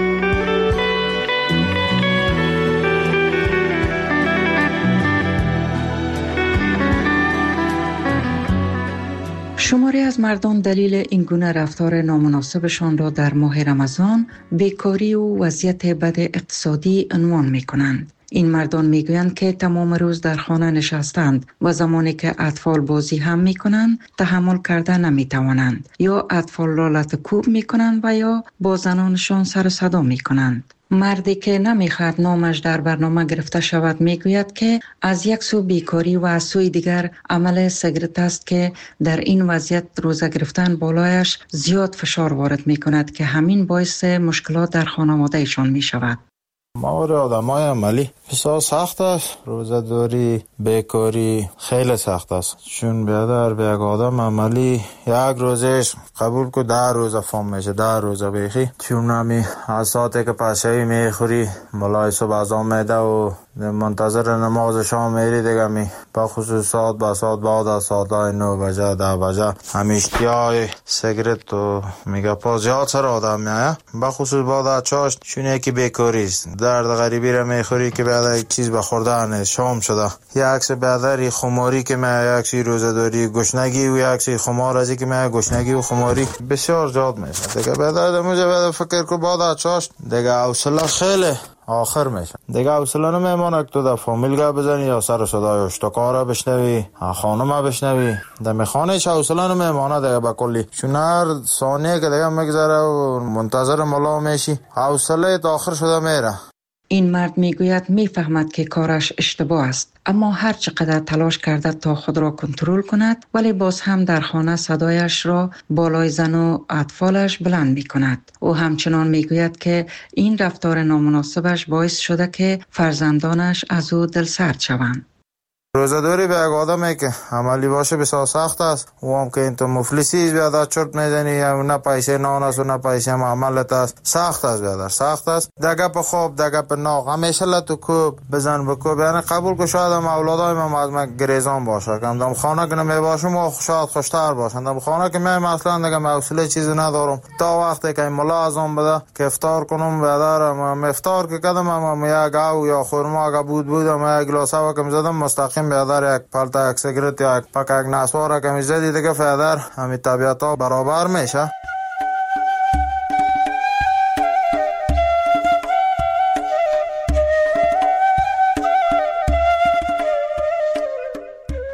شماری از مردان دلیل این گونه رفتار نامناسبشان را در ماه رمضان بیکاری و وضعیت بد اقتصادی عنوان می کنند. این مردان میگویند که تمام روز در خانه نشستند و زمانی که اطفال بازی هم میکنند تحمل کرده نمیتوانند یا اطفال را لطکوب میکنند و یا با زنانشان سر و صدا میکنند. مردی که نمیخواد نامش در برنامه گرفته شود میگوید که از یک سو بیکاری و از سوی دیگر عمل سیگرت است که در این وضعیت روزه گرفتن بالایش زیاد فشار وارد میکند که همین باعث مشکلات در خانوادهشان میشود. ماور آدمای عملی بسیار سخت است. روزه داری بیکاری خیلی سخت است چون بیادر به یک آدم عملی یک روزش قبول که ده روزه فهم میشه ده روزه بیخی چون همی از ساعتی که پشهی میخوری ملای صبح از آن میده و منتظر نماز شام میری دیگه می با خصوص ساعت با ساعت بعد از ساعت های نو بجه ده بجه همیشتی های سیگرت و میگه پا زیاد سر آدم میایه با خصوص بعد از چاشت چون یکی بیکاری است درد غریبی را میخوری که بعد یک چیز بخورده نیست شام شده یک عکس بعدری خماری که میایه یک سی روزه داری گشنگی و یک سی خمار ازی که میایه گشنگی و خماری بسیار زیاد میشه دیگه بعد موجه بعد فکر که بعد از چاشت دیگه حوصله خیلی آخر میشه دیگه حوصله نمیمونه که تو در فامیل بزنی یا سر صدای اشتکار بشنوی خانم بشنوی در خانه هیچ حوصله نمیمونه دیگه با کلی چون هر ثانیه که دیگه میگذره و منتظر ملا میشی حوصله تا آخر شده میره. این مرد میگوید میفهمد که کارش اشتباه است اما هر چقدر تلاش کرده تا خود را کنترل کند ولی باز هم در خانه صدایش را بالای زن و اطفالش بلند می کند. او همچنان میگوید که این رفتار نامناسبش باعث شده که فرزندانش از او دلسرد شوند. روزه‌داری به یک آدمی که عملی باشه بسیار سخت است و هم که این تو مفلسی بیادر چرت میزنی یا نه پیسه نان است و نه پیسه عملت است سخت است بیادر سخت است دگه په خواب دگه په ناق همیشه لتو کوب بزن بکوب یعنی قبول که شاید هم اولادای من از من گریزان باشه کم دم خانه که نمی باشم و شاید خوشتر باشن دم خانه که من مثلا دگه حوصله چیزی ندارم تا وقتی که ملا ازم بده که افطار کنم بیادر من افطار که کدم هم یک گاو یا خرما اگه بود بودم یک گلاس هوا که زدم مستقیم بیادر یک پالتا یک سیگرت یا یک پاک یک نسوار که میزدی دیگه فیادر همین طبیعت ها برابر میشه.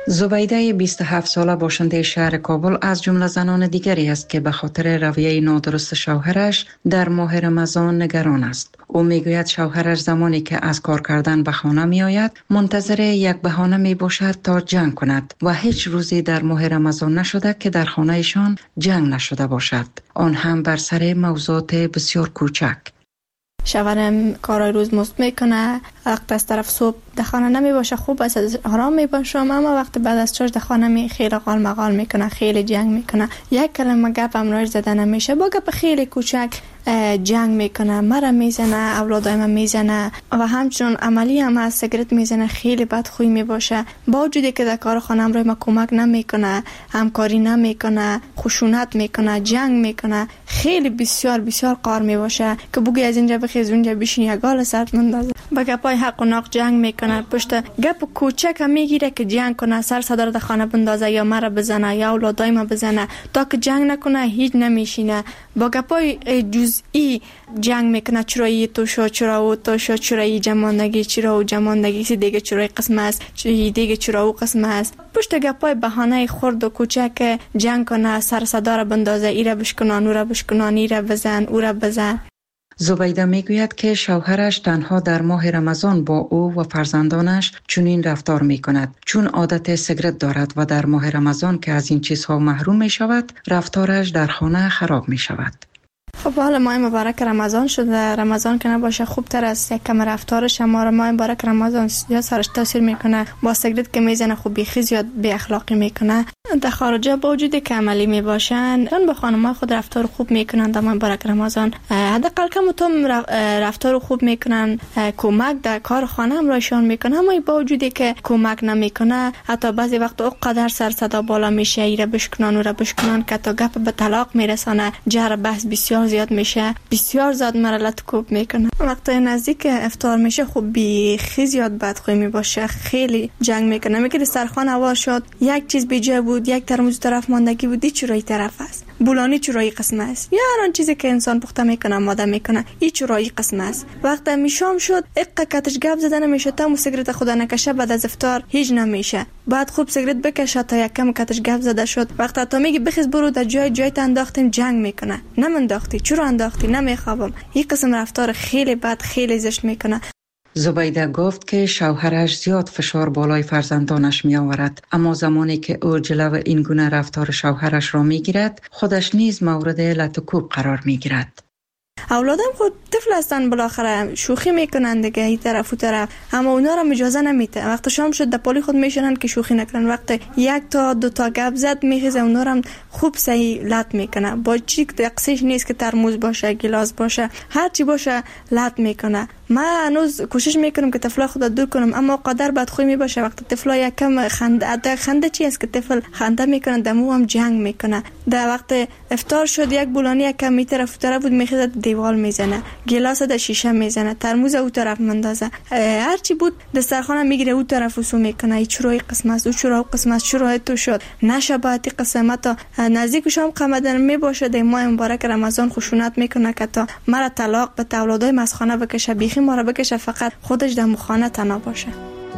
زبیده بیست و هفت ساله باشنده شهر کابل از جمله زنان دیگری است که به خاطر رویه نادرست شوهرش در ماه رمضان نگران است. او میگوید شوهرش زمانی که از کار کردن به خانه می آید منتظر یک بهانه می باشد تا جنگ کند و هیچ روزی در ماه رمضان نشده که در خانهشان جنگ نشده باشد، آن هم بر سر موضوعات بسیار کوچک. شوهرم کارای روز مست میکنه، وقت از طرف صبح در خانه نمی باشه خوب است، آرام می باشم، اما وقت بعد از چش در خانه می خیلی قال مقال میکنه، خیلی جنگ میکنه، یک کلمه گپ هم راش زده نمیشه، با گپ خیلی کوچک جنگ میکنه، مرا میزنه، اولادایم میزنه و همچنین عملی هم از سیگرت میزنه، خیلی بد خوی میباشه. با وجودی که در کار خانم روی ما کمک نمیکنه، همکاری نمیکنه، خشونت میکنه، جنگ میکنه، خیلی بسیار بسیار قار میباشه که بگی از اینجا بخیز اونجا بشین یک گال سرت مندازه. با گپای حق و ناق جنگ میکنه، پشت گپ کوچک هم میگیره که جنگ کنه، سر صدر در خانه بندازه یا مرا بزنه یا اولادایم بزنه، تا که جنگ نکنه هیچ نمیشینه. با گپای جزئی جنگ میکنه، چرا ای تو شو، چرا او تو شو، چرا ای جماندگی، چرا او جماندگی، سی دیگه چرا قسم است، چی دیگه چرا او قسم است. پشت گپای بهانه خرد و کوچک جنگ کنه، سر صدا را بندازه، ای را بشکنان، او را بشکنان، ای را بزن، او را بزن. زبیده میگوید که شوهرش تنها در ماه رمضان با او و فرزندانش چنین رفتار میکند، چون عادت سیگرت دارد و در ماه رمضان که از این چیزها محروم می شود رفتارش در خانه خراب می شود. خب حالا ماه مبارک رمضان شده، رمضان که نباشه خوب تر است، یک کم رفتارش اما ماه مبارک رمضان یا سرش تاثیر میکنه، با سیگرت که میزنه خوب بیخی زیاد بی اخلاقی میکنه. در خارجه با وجودی که عملی میباشن اون به خانم‌ها خود رفتار خوب میکنن، در ماه مبارک رمضان حداقل کم تو رفتار خوب میکنن، کمک در کار خانه هم رایشان میکنه، اما با وجودی که کمک نمیکنه حتی بعضی وقت اونقدر سر صدا بالا میشه، ایره بشکنان و را بشکنان که تا گپ به طلاق میرسانه، جر بحث بسیار زیاد میشه، بسیار زیاد مرلت کوب میکنه. وقتی نزدیک افطار میشه خوب بیخی زیاد بدخوی میباشه، خیلی جنگ میکنه، میگه سرخوان هوا شد، یک چیز بیجا بود، یک ترموز طرف ماندگی بود، چرایی طرف است، بولانی چرایی قسم است، یا هر آن چیزی که انسان پخته میکنه ماده میکنه این چرایی قسم است. وقتی میشام شد اقا کتش گپ زدن نمیشه، تا سیگرت خدا نکشه بعد از افطار هیچ نمیشه، بعد خوب سیگرت بکشه تا یک کم کتش گپ زده شد، وقتی تا میگی بخیز برو در جای جای انداختیم جنگ میکنه، نمنداختی چرا انداختی، نمیخوابم. این قسم رفتار خیلی بد، خیلی زشت میکنه. زبیده گفت که شوهرش زیاد فشار بالای فرزندانش می آورد، اما زمانی که او جلو این گونه رفتار شوهرش را می گیرد خودش نیز مورد لط و کوب قرار می گیرد. اولادم خود طفل هستن، بالاخره شوخی میکنن دیگه این طرف و طرف، اما اونا را اجازه نمیده. وقت شام شد در پالی خود میشنن که شوخی نکنن، وقت یک تا دو تا گپ زد میخیزه اونا را خوب صحیح لط میکنه، با چیک دقیقش نیست که ترموز باشه، گلاس باشه، هر چی باشه لط میکنه. من هنوز کوشش میکنم که طفلا خود دور کنم، اما قدر بدخوی میباشه وقت طفلا یک کم خنده، خنده چی است که طفل خنده میکنه دمو هم جنگ میکنه. در وقت افطار شد یک بولانی یک کم می طرف طرف بود میخیزه دیوال میزنه، گلاس در شیشه میزنه، ترموز او طرف مندازه، هر چی بود دسترخوان میگیره او طرف وسو میکنه. این چرای قسم است، او چرای قسم است، چرای تو شد نشباتی قسمت نزدیک شام قمدن میباشه. در ماه مبارک رمضان خشونت میکنه که تا مرا طلاق به اولادای مسخانه بکشه، بیخی ما را بکشه، فقط خودش در مخانه تنها باشه.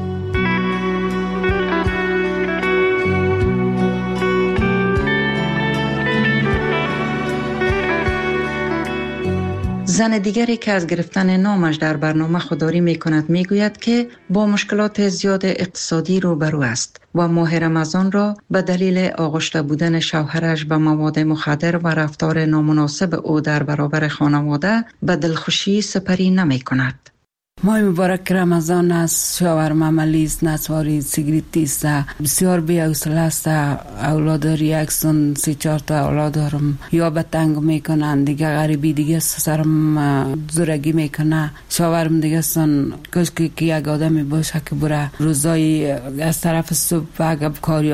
زن دیگری که از گرفتن نامش در برنامه خودداری می کند می گوید که با مشکلات زیاد اقتصادی روبرو است و ماه رمضان را به دلیل آغشته بودن شوهرش به مواد مخدر و رفتار نامناسب او در برابر خانواده به دلخوشی سپری نمی کند. ماه مبارک رمضان است، شوهرم عملی است، نسواری سیگریتی است، بسیار بی حوصله است، اولاد ریاکسون سی چهار تا اولاد دارم، یا به تنگ میکنن دیگه، غریبی دیگه سرم زورگی میکنه. شوهرم دیگه سن کاش که یک آدمی باشه که بره روزای از طرف صبح اگه کاری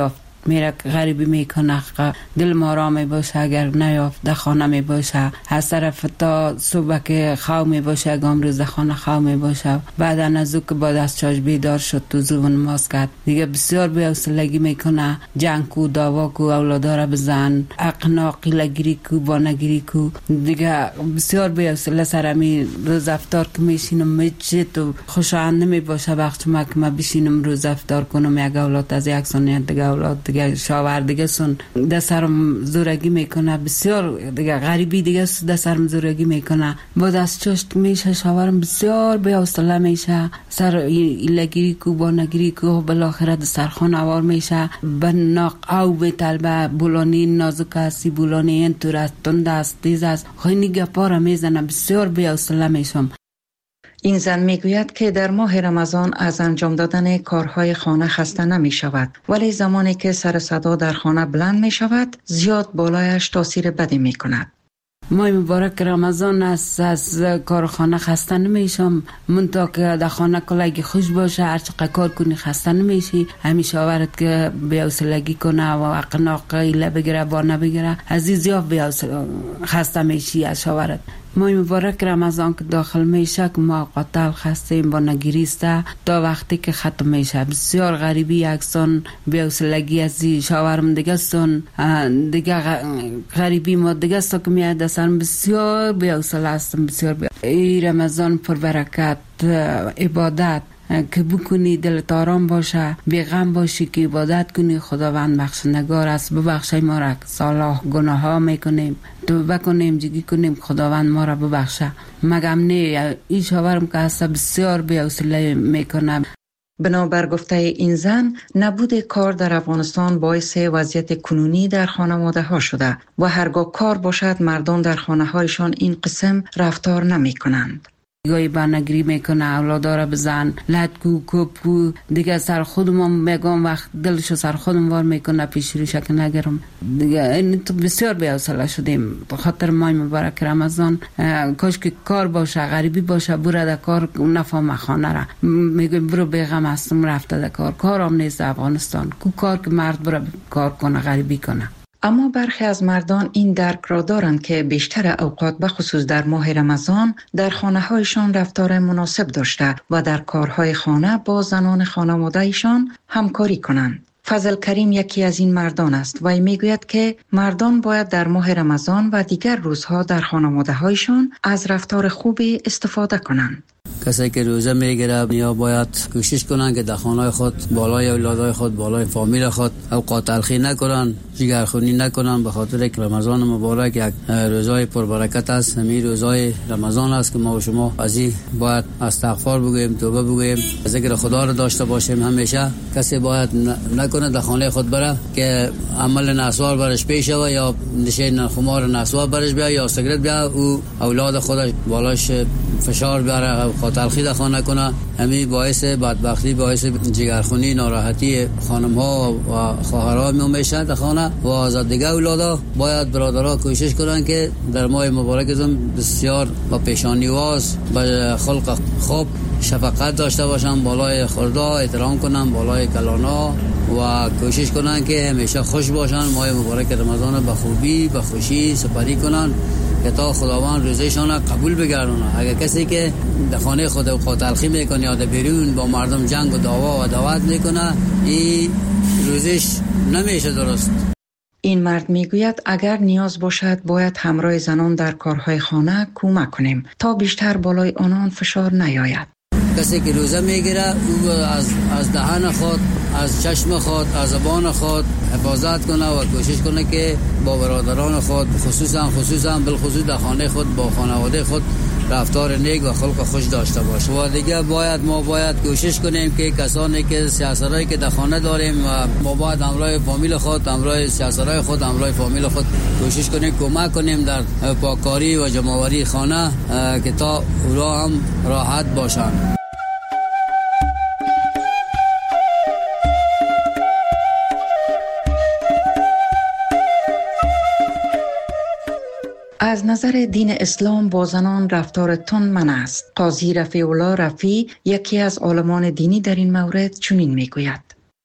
میره غریبی میکنه، دل ما را می باشه، اگر نیافت در خانه می باشه، از طرف تا صبح که خواب می باشه، گام روز خانه خواب می باشه. بعد از که بعد از چاش بیدار شد تو زبون ماست کرد دیگه بسیار بی حوصلگی میکنه، جنگ کو دعوا کو اولادا را بزن، اقناقی لگیری کو با نگیری کو دیگه بسیار بی حوصله سر می روز افطار که میشینم میچه تو خوشایند نمی باشه. وقتی ما که ما بشینم روز افطار کنم یک اولاد از یک سن دیگه اولاد دیگه شاور دیگه سن در سرم زورگی میکنه، بسیار دیگه غریبی دیگه در سرم زورگی میکنه. بعد از چشت میشه شاورم بسیار بی حوصله میشه، سر لگیری کو با نگیری کو بالاخره در سرخان آوار میشه. بناق او به طلبه بولانی نازک است، بولانی این طور است، تند است، تیز است، خیلی گپا را میزنه، بسیار بی حوصله میشم. این زن میگوید که در ماه رمضان از انجام دادن کارهای خانه خسته نمی شود، ولی زمانی که سر صدا در خانه بلند می شود زیاد بالایش تاثیر بدی می کند. ماه مبارک رمضان است، از کار خانه خسته نمیشم، منطقه که در خانه کلگی خوش باشه، هر چقدر کار کنی خسته نمیشی. همیشه آورد که بی‌حوصلگی کنه و اقناق ایله بگیره با نبگیره، از این زیاد بی‌حوصله خسته میشی از شاورد. ماه مبارک رمضان که داخل میشه که ما قاتل خستیم با نگیریسته تا وقتی که ختم میشه. بسیار غریبی اکسان بی‌حوصلگی از شاورم دیگه سن دیگه غریبی ما دیگه سا که میاد دستم بسیار بی‌حوصله هستم، بسیار بی... ای رمضان پر برکت عبادت که بکنی، دلت آرام باشه، بیغم باشی که عبادت کنی. خداوند بخشندگار است، ببخشای ما را صالح گناه ها میکنیم، توبه کنیم، جگی کنیم، خداوند ما را ببخشه. مگم نه این شاورم که هست بسیار بی‌حوصله میکنه. بنابر گفته این زن، نبود کار در افغانستان باعث وضعیت کنونی در خانواده ها شده و هرگاه کار باشد مردان در خانه هایشان این قسم رفتار نمی کنند. گاهی بانگری میکنه، اولادا را بزن، لدکو کپو دیگه سر خودم میگم، وقت دلشو سر خودم وار میکنه پیش روشه که نگرم دیگه. این تو بسیار بی‌حوصله شدیم به خاطر ماه مبارک رمضان. کاش که کار باشه، غریبی باشه، برو در کار، نفهم خانه را میگم برو بیغم هستم رفته در کار، کارم نیست افغانستان کو کار که مرد برو کار کنه، غریبی کنه. اما برخی از مردان این درک را دارند که بیشتر اوقات به خصوص در ماه رمضان در خانه هایشان رفتار مناسب داشته و در کارهای خانه با زنان خانواده ایشان همکاری کنند. فضل کریم یکی از این مردان است و میگوید که مردان باید در ماه رمضان و دیگر روزها در خانواده هایشان از رفتار خوبی استفاده کنند. کسی که روزه میگیره یا باید کوشش کنن که در خانه خود بالای اولادای خود، بالای فامیل خود اوقات تلخی نکنن، جگرخونی نکنن، به خاطر که رمضان مبارک یک روزای پربرکت است. همین روزای رمضان است که ما و شما از این باید استغفار بگوییم، توبه بگوییم، ذکر خدا را داشته باشیم. همیشه کسی باید نکنه در خانه خود بره که عمل نسوار برش پیش و یا نشین خمار نسوار برش بیا یا سیگرت بیا او اولاد خودش بالاش فشار بیاره، تلخی در خانه کنه. همین باعث بدبختی، باعث جگرخونی، ناراحتی خانم ها و خواهرها میشه در خانه و از دیگه اولادا. باید برادرها کوشش کنن که در ماه مبارکتون بسیار با پیشانیواز، با خلق خوب، شفقت داشته باشن، بالای خوردا احترام کنن، بالای کلانا و کوشش کنن که همیشه خوش باشن. ماه مبارک رمضان به خوبی، به خوشی سپری کنن که تا خداوند روزشان قبول بگردونه. اگر کسی که در خانه خود اوقات تلخی میکنه یا در بیرون با مردم جنگ و دعوا و دعوت میکنه، این روزش نمیشه درست. این مرد میگوید اگر نیاز باشد باید همراه زنان در کارهای خانه کمک کنیم تا بیشتر بالای آنان فشار نیاید. کسی که روزه میگیره او از از دهان خود، از چشم خود، از زبان خود حفاظت کنه و کوشش کنه که با برادران خود، خصوصا خصوصا بالخصوص در خانه خود با خانواده خود رفتار نیک و خلق خوش داشته باشه. و دیگه باید ما باید کوشش کنیم که کسانی که سیاستایی که در خانه داریم و ما باید همراه فامیل خود، همراه سیاستای خود، همراه فامیل خود کوشش کنیم کمک کنیم در پاککاری و جمع‌آوری خانه که تا اونها هم راحت باشن. از نظر دین اسلام با زنان رفتار تند منع است. قاضی رفیع الله رفیع یکی از عالمان دینی در این مورد چنین میگوید: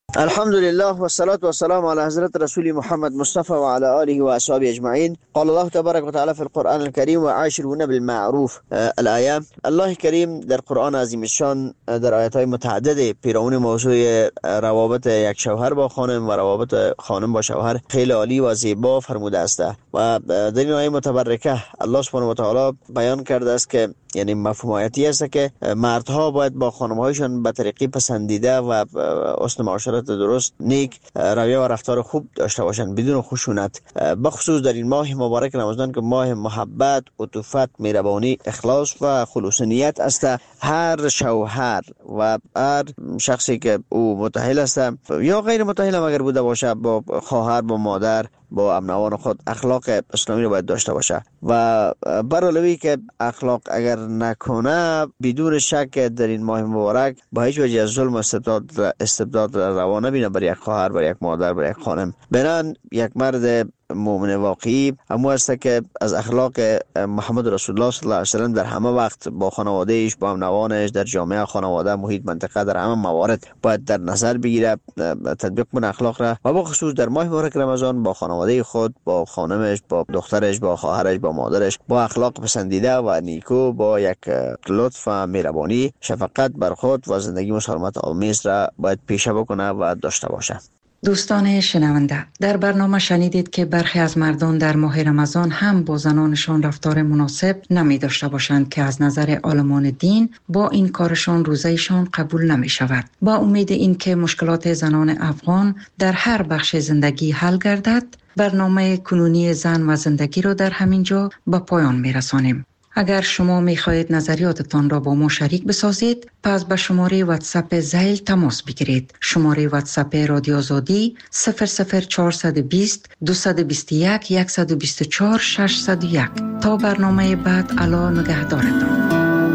الحمدلله و الصلاة و السلام على حضرت رسول محمد مصطفى و على آله و اصحابه اجمعین. قال الله تبارک و تعالی في القرآن الكريم و عاشرون بالمعروف الآیه. الله کریم در قرآن عظیم الشان در آیات های متعدد پیرامون موضوع روابط یک شوهر با خانم و روابط خانم با شوهر خیلی عالی و زیبا فرموده است و در این آیه متبرکه الله سبحانه و تعالی بیان کرده است که یعنی مفهوم آیاتی است که مردها باید با خانم‌هایشان به طریقی پسندیده و حسن معاشرت درست، نیک رویه و رفتار خوب داشته باشند بدون خشونت، بخصوص در این ماه مبارک رمضان که ماه محبت، عطوفت، مهربانی، اخلاص و خلوص نیت است. هر شوهر و هر شخصی که او متأهل است یا غیر متأهل اگر بوده باشه با خواهر، با مادر، با امنوان خود اخلاق اسلامی رو باید داشته باشه و برعلاوه که اخلاق اگر نکنه بدون شک در این ماه مبارک با هیچ وجه از ظلم و استبداد استبداد روا نبینه بر یک خواهر، بر یک مادر، بر یک خانم. بنان یک مرد مؤمن واقعی همو است که از اخلاق محمد رسول الله صلی الله علیه و سلم در همه وقت با خانوادهش، با امنوانش، در جامعه، خانواده، محیط، منطقه، در همه موارد باید در نظر بگیره، تطبیق کنه اخلاق را و با خصوص در ماه مبارک رمضان با خانواده خود، با خانمش، با دخترش، با خواهرش، با مادرش با اخلاق پسندیده و نیکو، با یک لطف و مهربانی، شفقت بر خود و زندگی مسالمت آمیز را باید پیشه بکنه و داشته باشه. دوستان شنونده، در برنامه شنیدید که برخی از مردان در ماه رمضان هم با زنانشان رفتار مناسب نمی داشته باشند که از نظر عالمان دین با این کارشان روزهشان قبول نمی شود. با امید این که مشکلات زنان افغان در هر بخش زندگی حل گردد، برنامه کنونی زن و زندگی را در همین جا به پایان می رسانیم. اگر شما می خواهید نظریاتتان را با ما شریک بسازید، پس به شماره واتساپ ذیل تماس بگیرید. شماره واتساپ رادیو آزادی صفر صفر چهارصد و بیست دویست و بیست و یک صد و بیست و چهار ششصد و یک. تا برنامه بعد، الا نگهدارتان.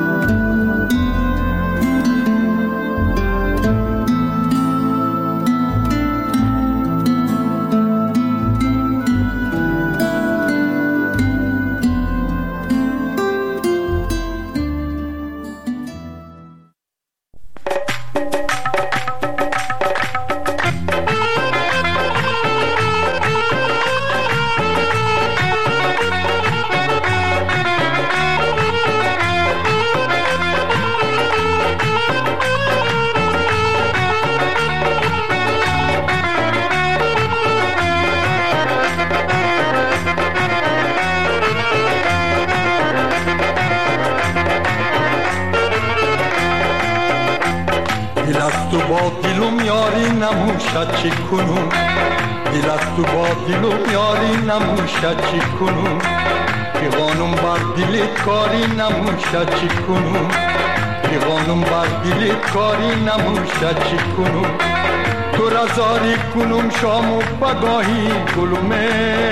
چی کنم دل از تو با دلم یاری نموشد چی کنم پیغانم بر دلت کاری نموشد چی کنم پیغانم بر دلت کاری نموشد چی کنم تو رزاری کنم شام و بگاهی گلومه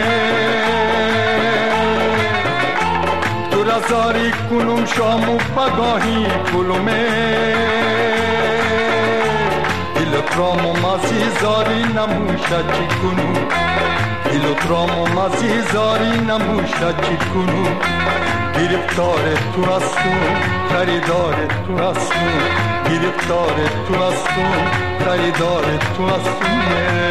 تو رزاری کنم شام و بگاهی گلومه دلترام و مزی زاری نموشد چی کنم دلترام و مزی زاری نموشد چی کنم گرفتار تو هستم خریدار تو هستم گرفتار تو هستم خریدار تو هستم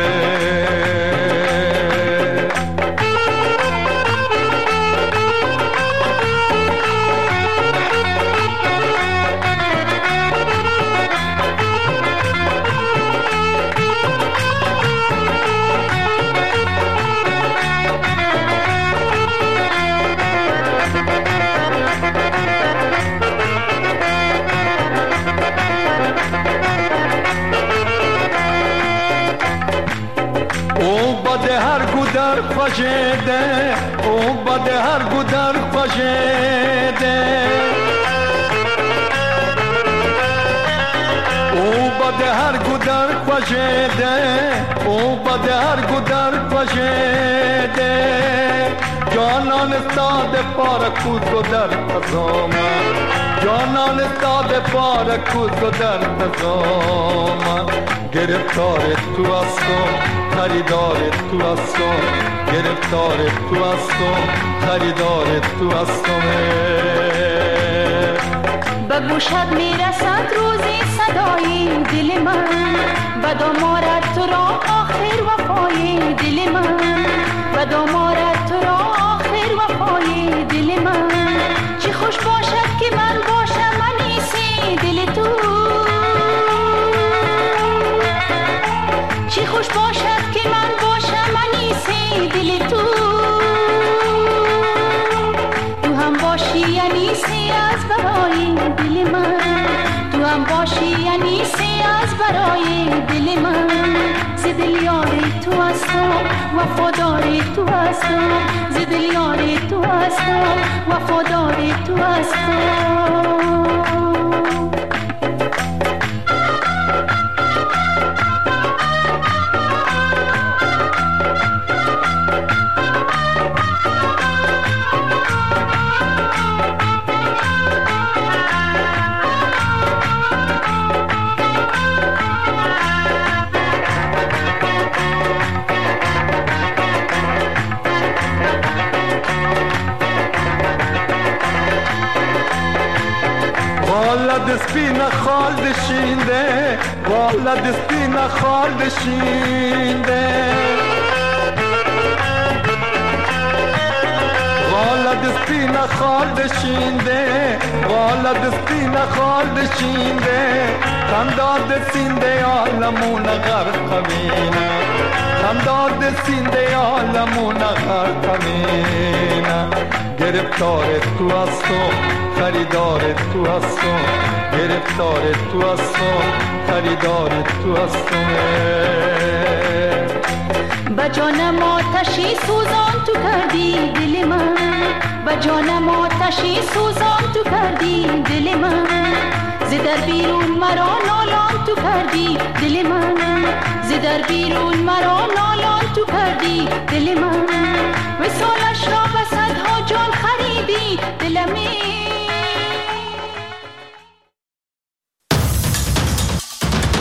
خوشیده او بده هر گودر خوشیده او بده هر گودر خوشیده او بده هر گودر خوشیده جانان استاد پار کود و در خزامه جانان استاد پار کود و در خزامه گرفتار تو هستم خریدار تو هستم گرفتار تو هستم خریدار تو هستم به گوشت میرسد روزی صدای دل من، به دامارت تو را آخر وفای دل من، به دامارت تو را آخر وفای دل من. چه خوش باشد که من باشم انیسی دل تو، چه خوش باشد که من باشم انیسی دل تو، تو هم باشی انیسی از برای دل من، تو هم باشی انیسی از برای دل من. ز دل یاری تو هستم وفاداری تو هستم، ز دل یاری تو هستم وفاداری تو هستم. دسپین خال دشینده، والا دسپین خال دشینده، والا دسپین خال دشینده، والا دسپین خال دشینده. خنداد سینده عالمون غرق مینه، خنداد سینده عالمون غرق مینه. گرفتار تو هستم خریدار تو هستم، گرفتار تو هستم خریدار تو هستم. با جانم آتشی سوزان تو کردی دل من، با جانم آتشی سوزان تو کردی دل من. ز در بیرون مرا نالان تو کردی دل من، ز در بیرون مرا نالان تو کردی دل من. وصالش را به صدها جان خریدی دلمی،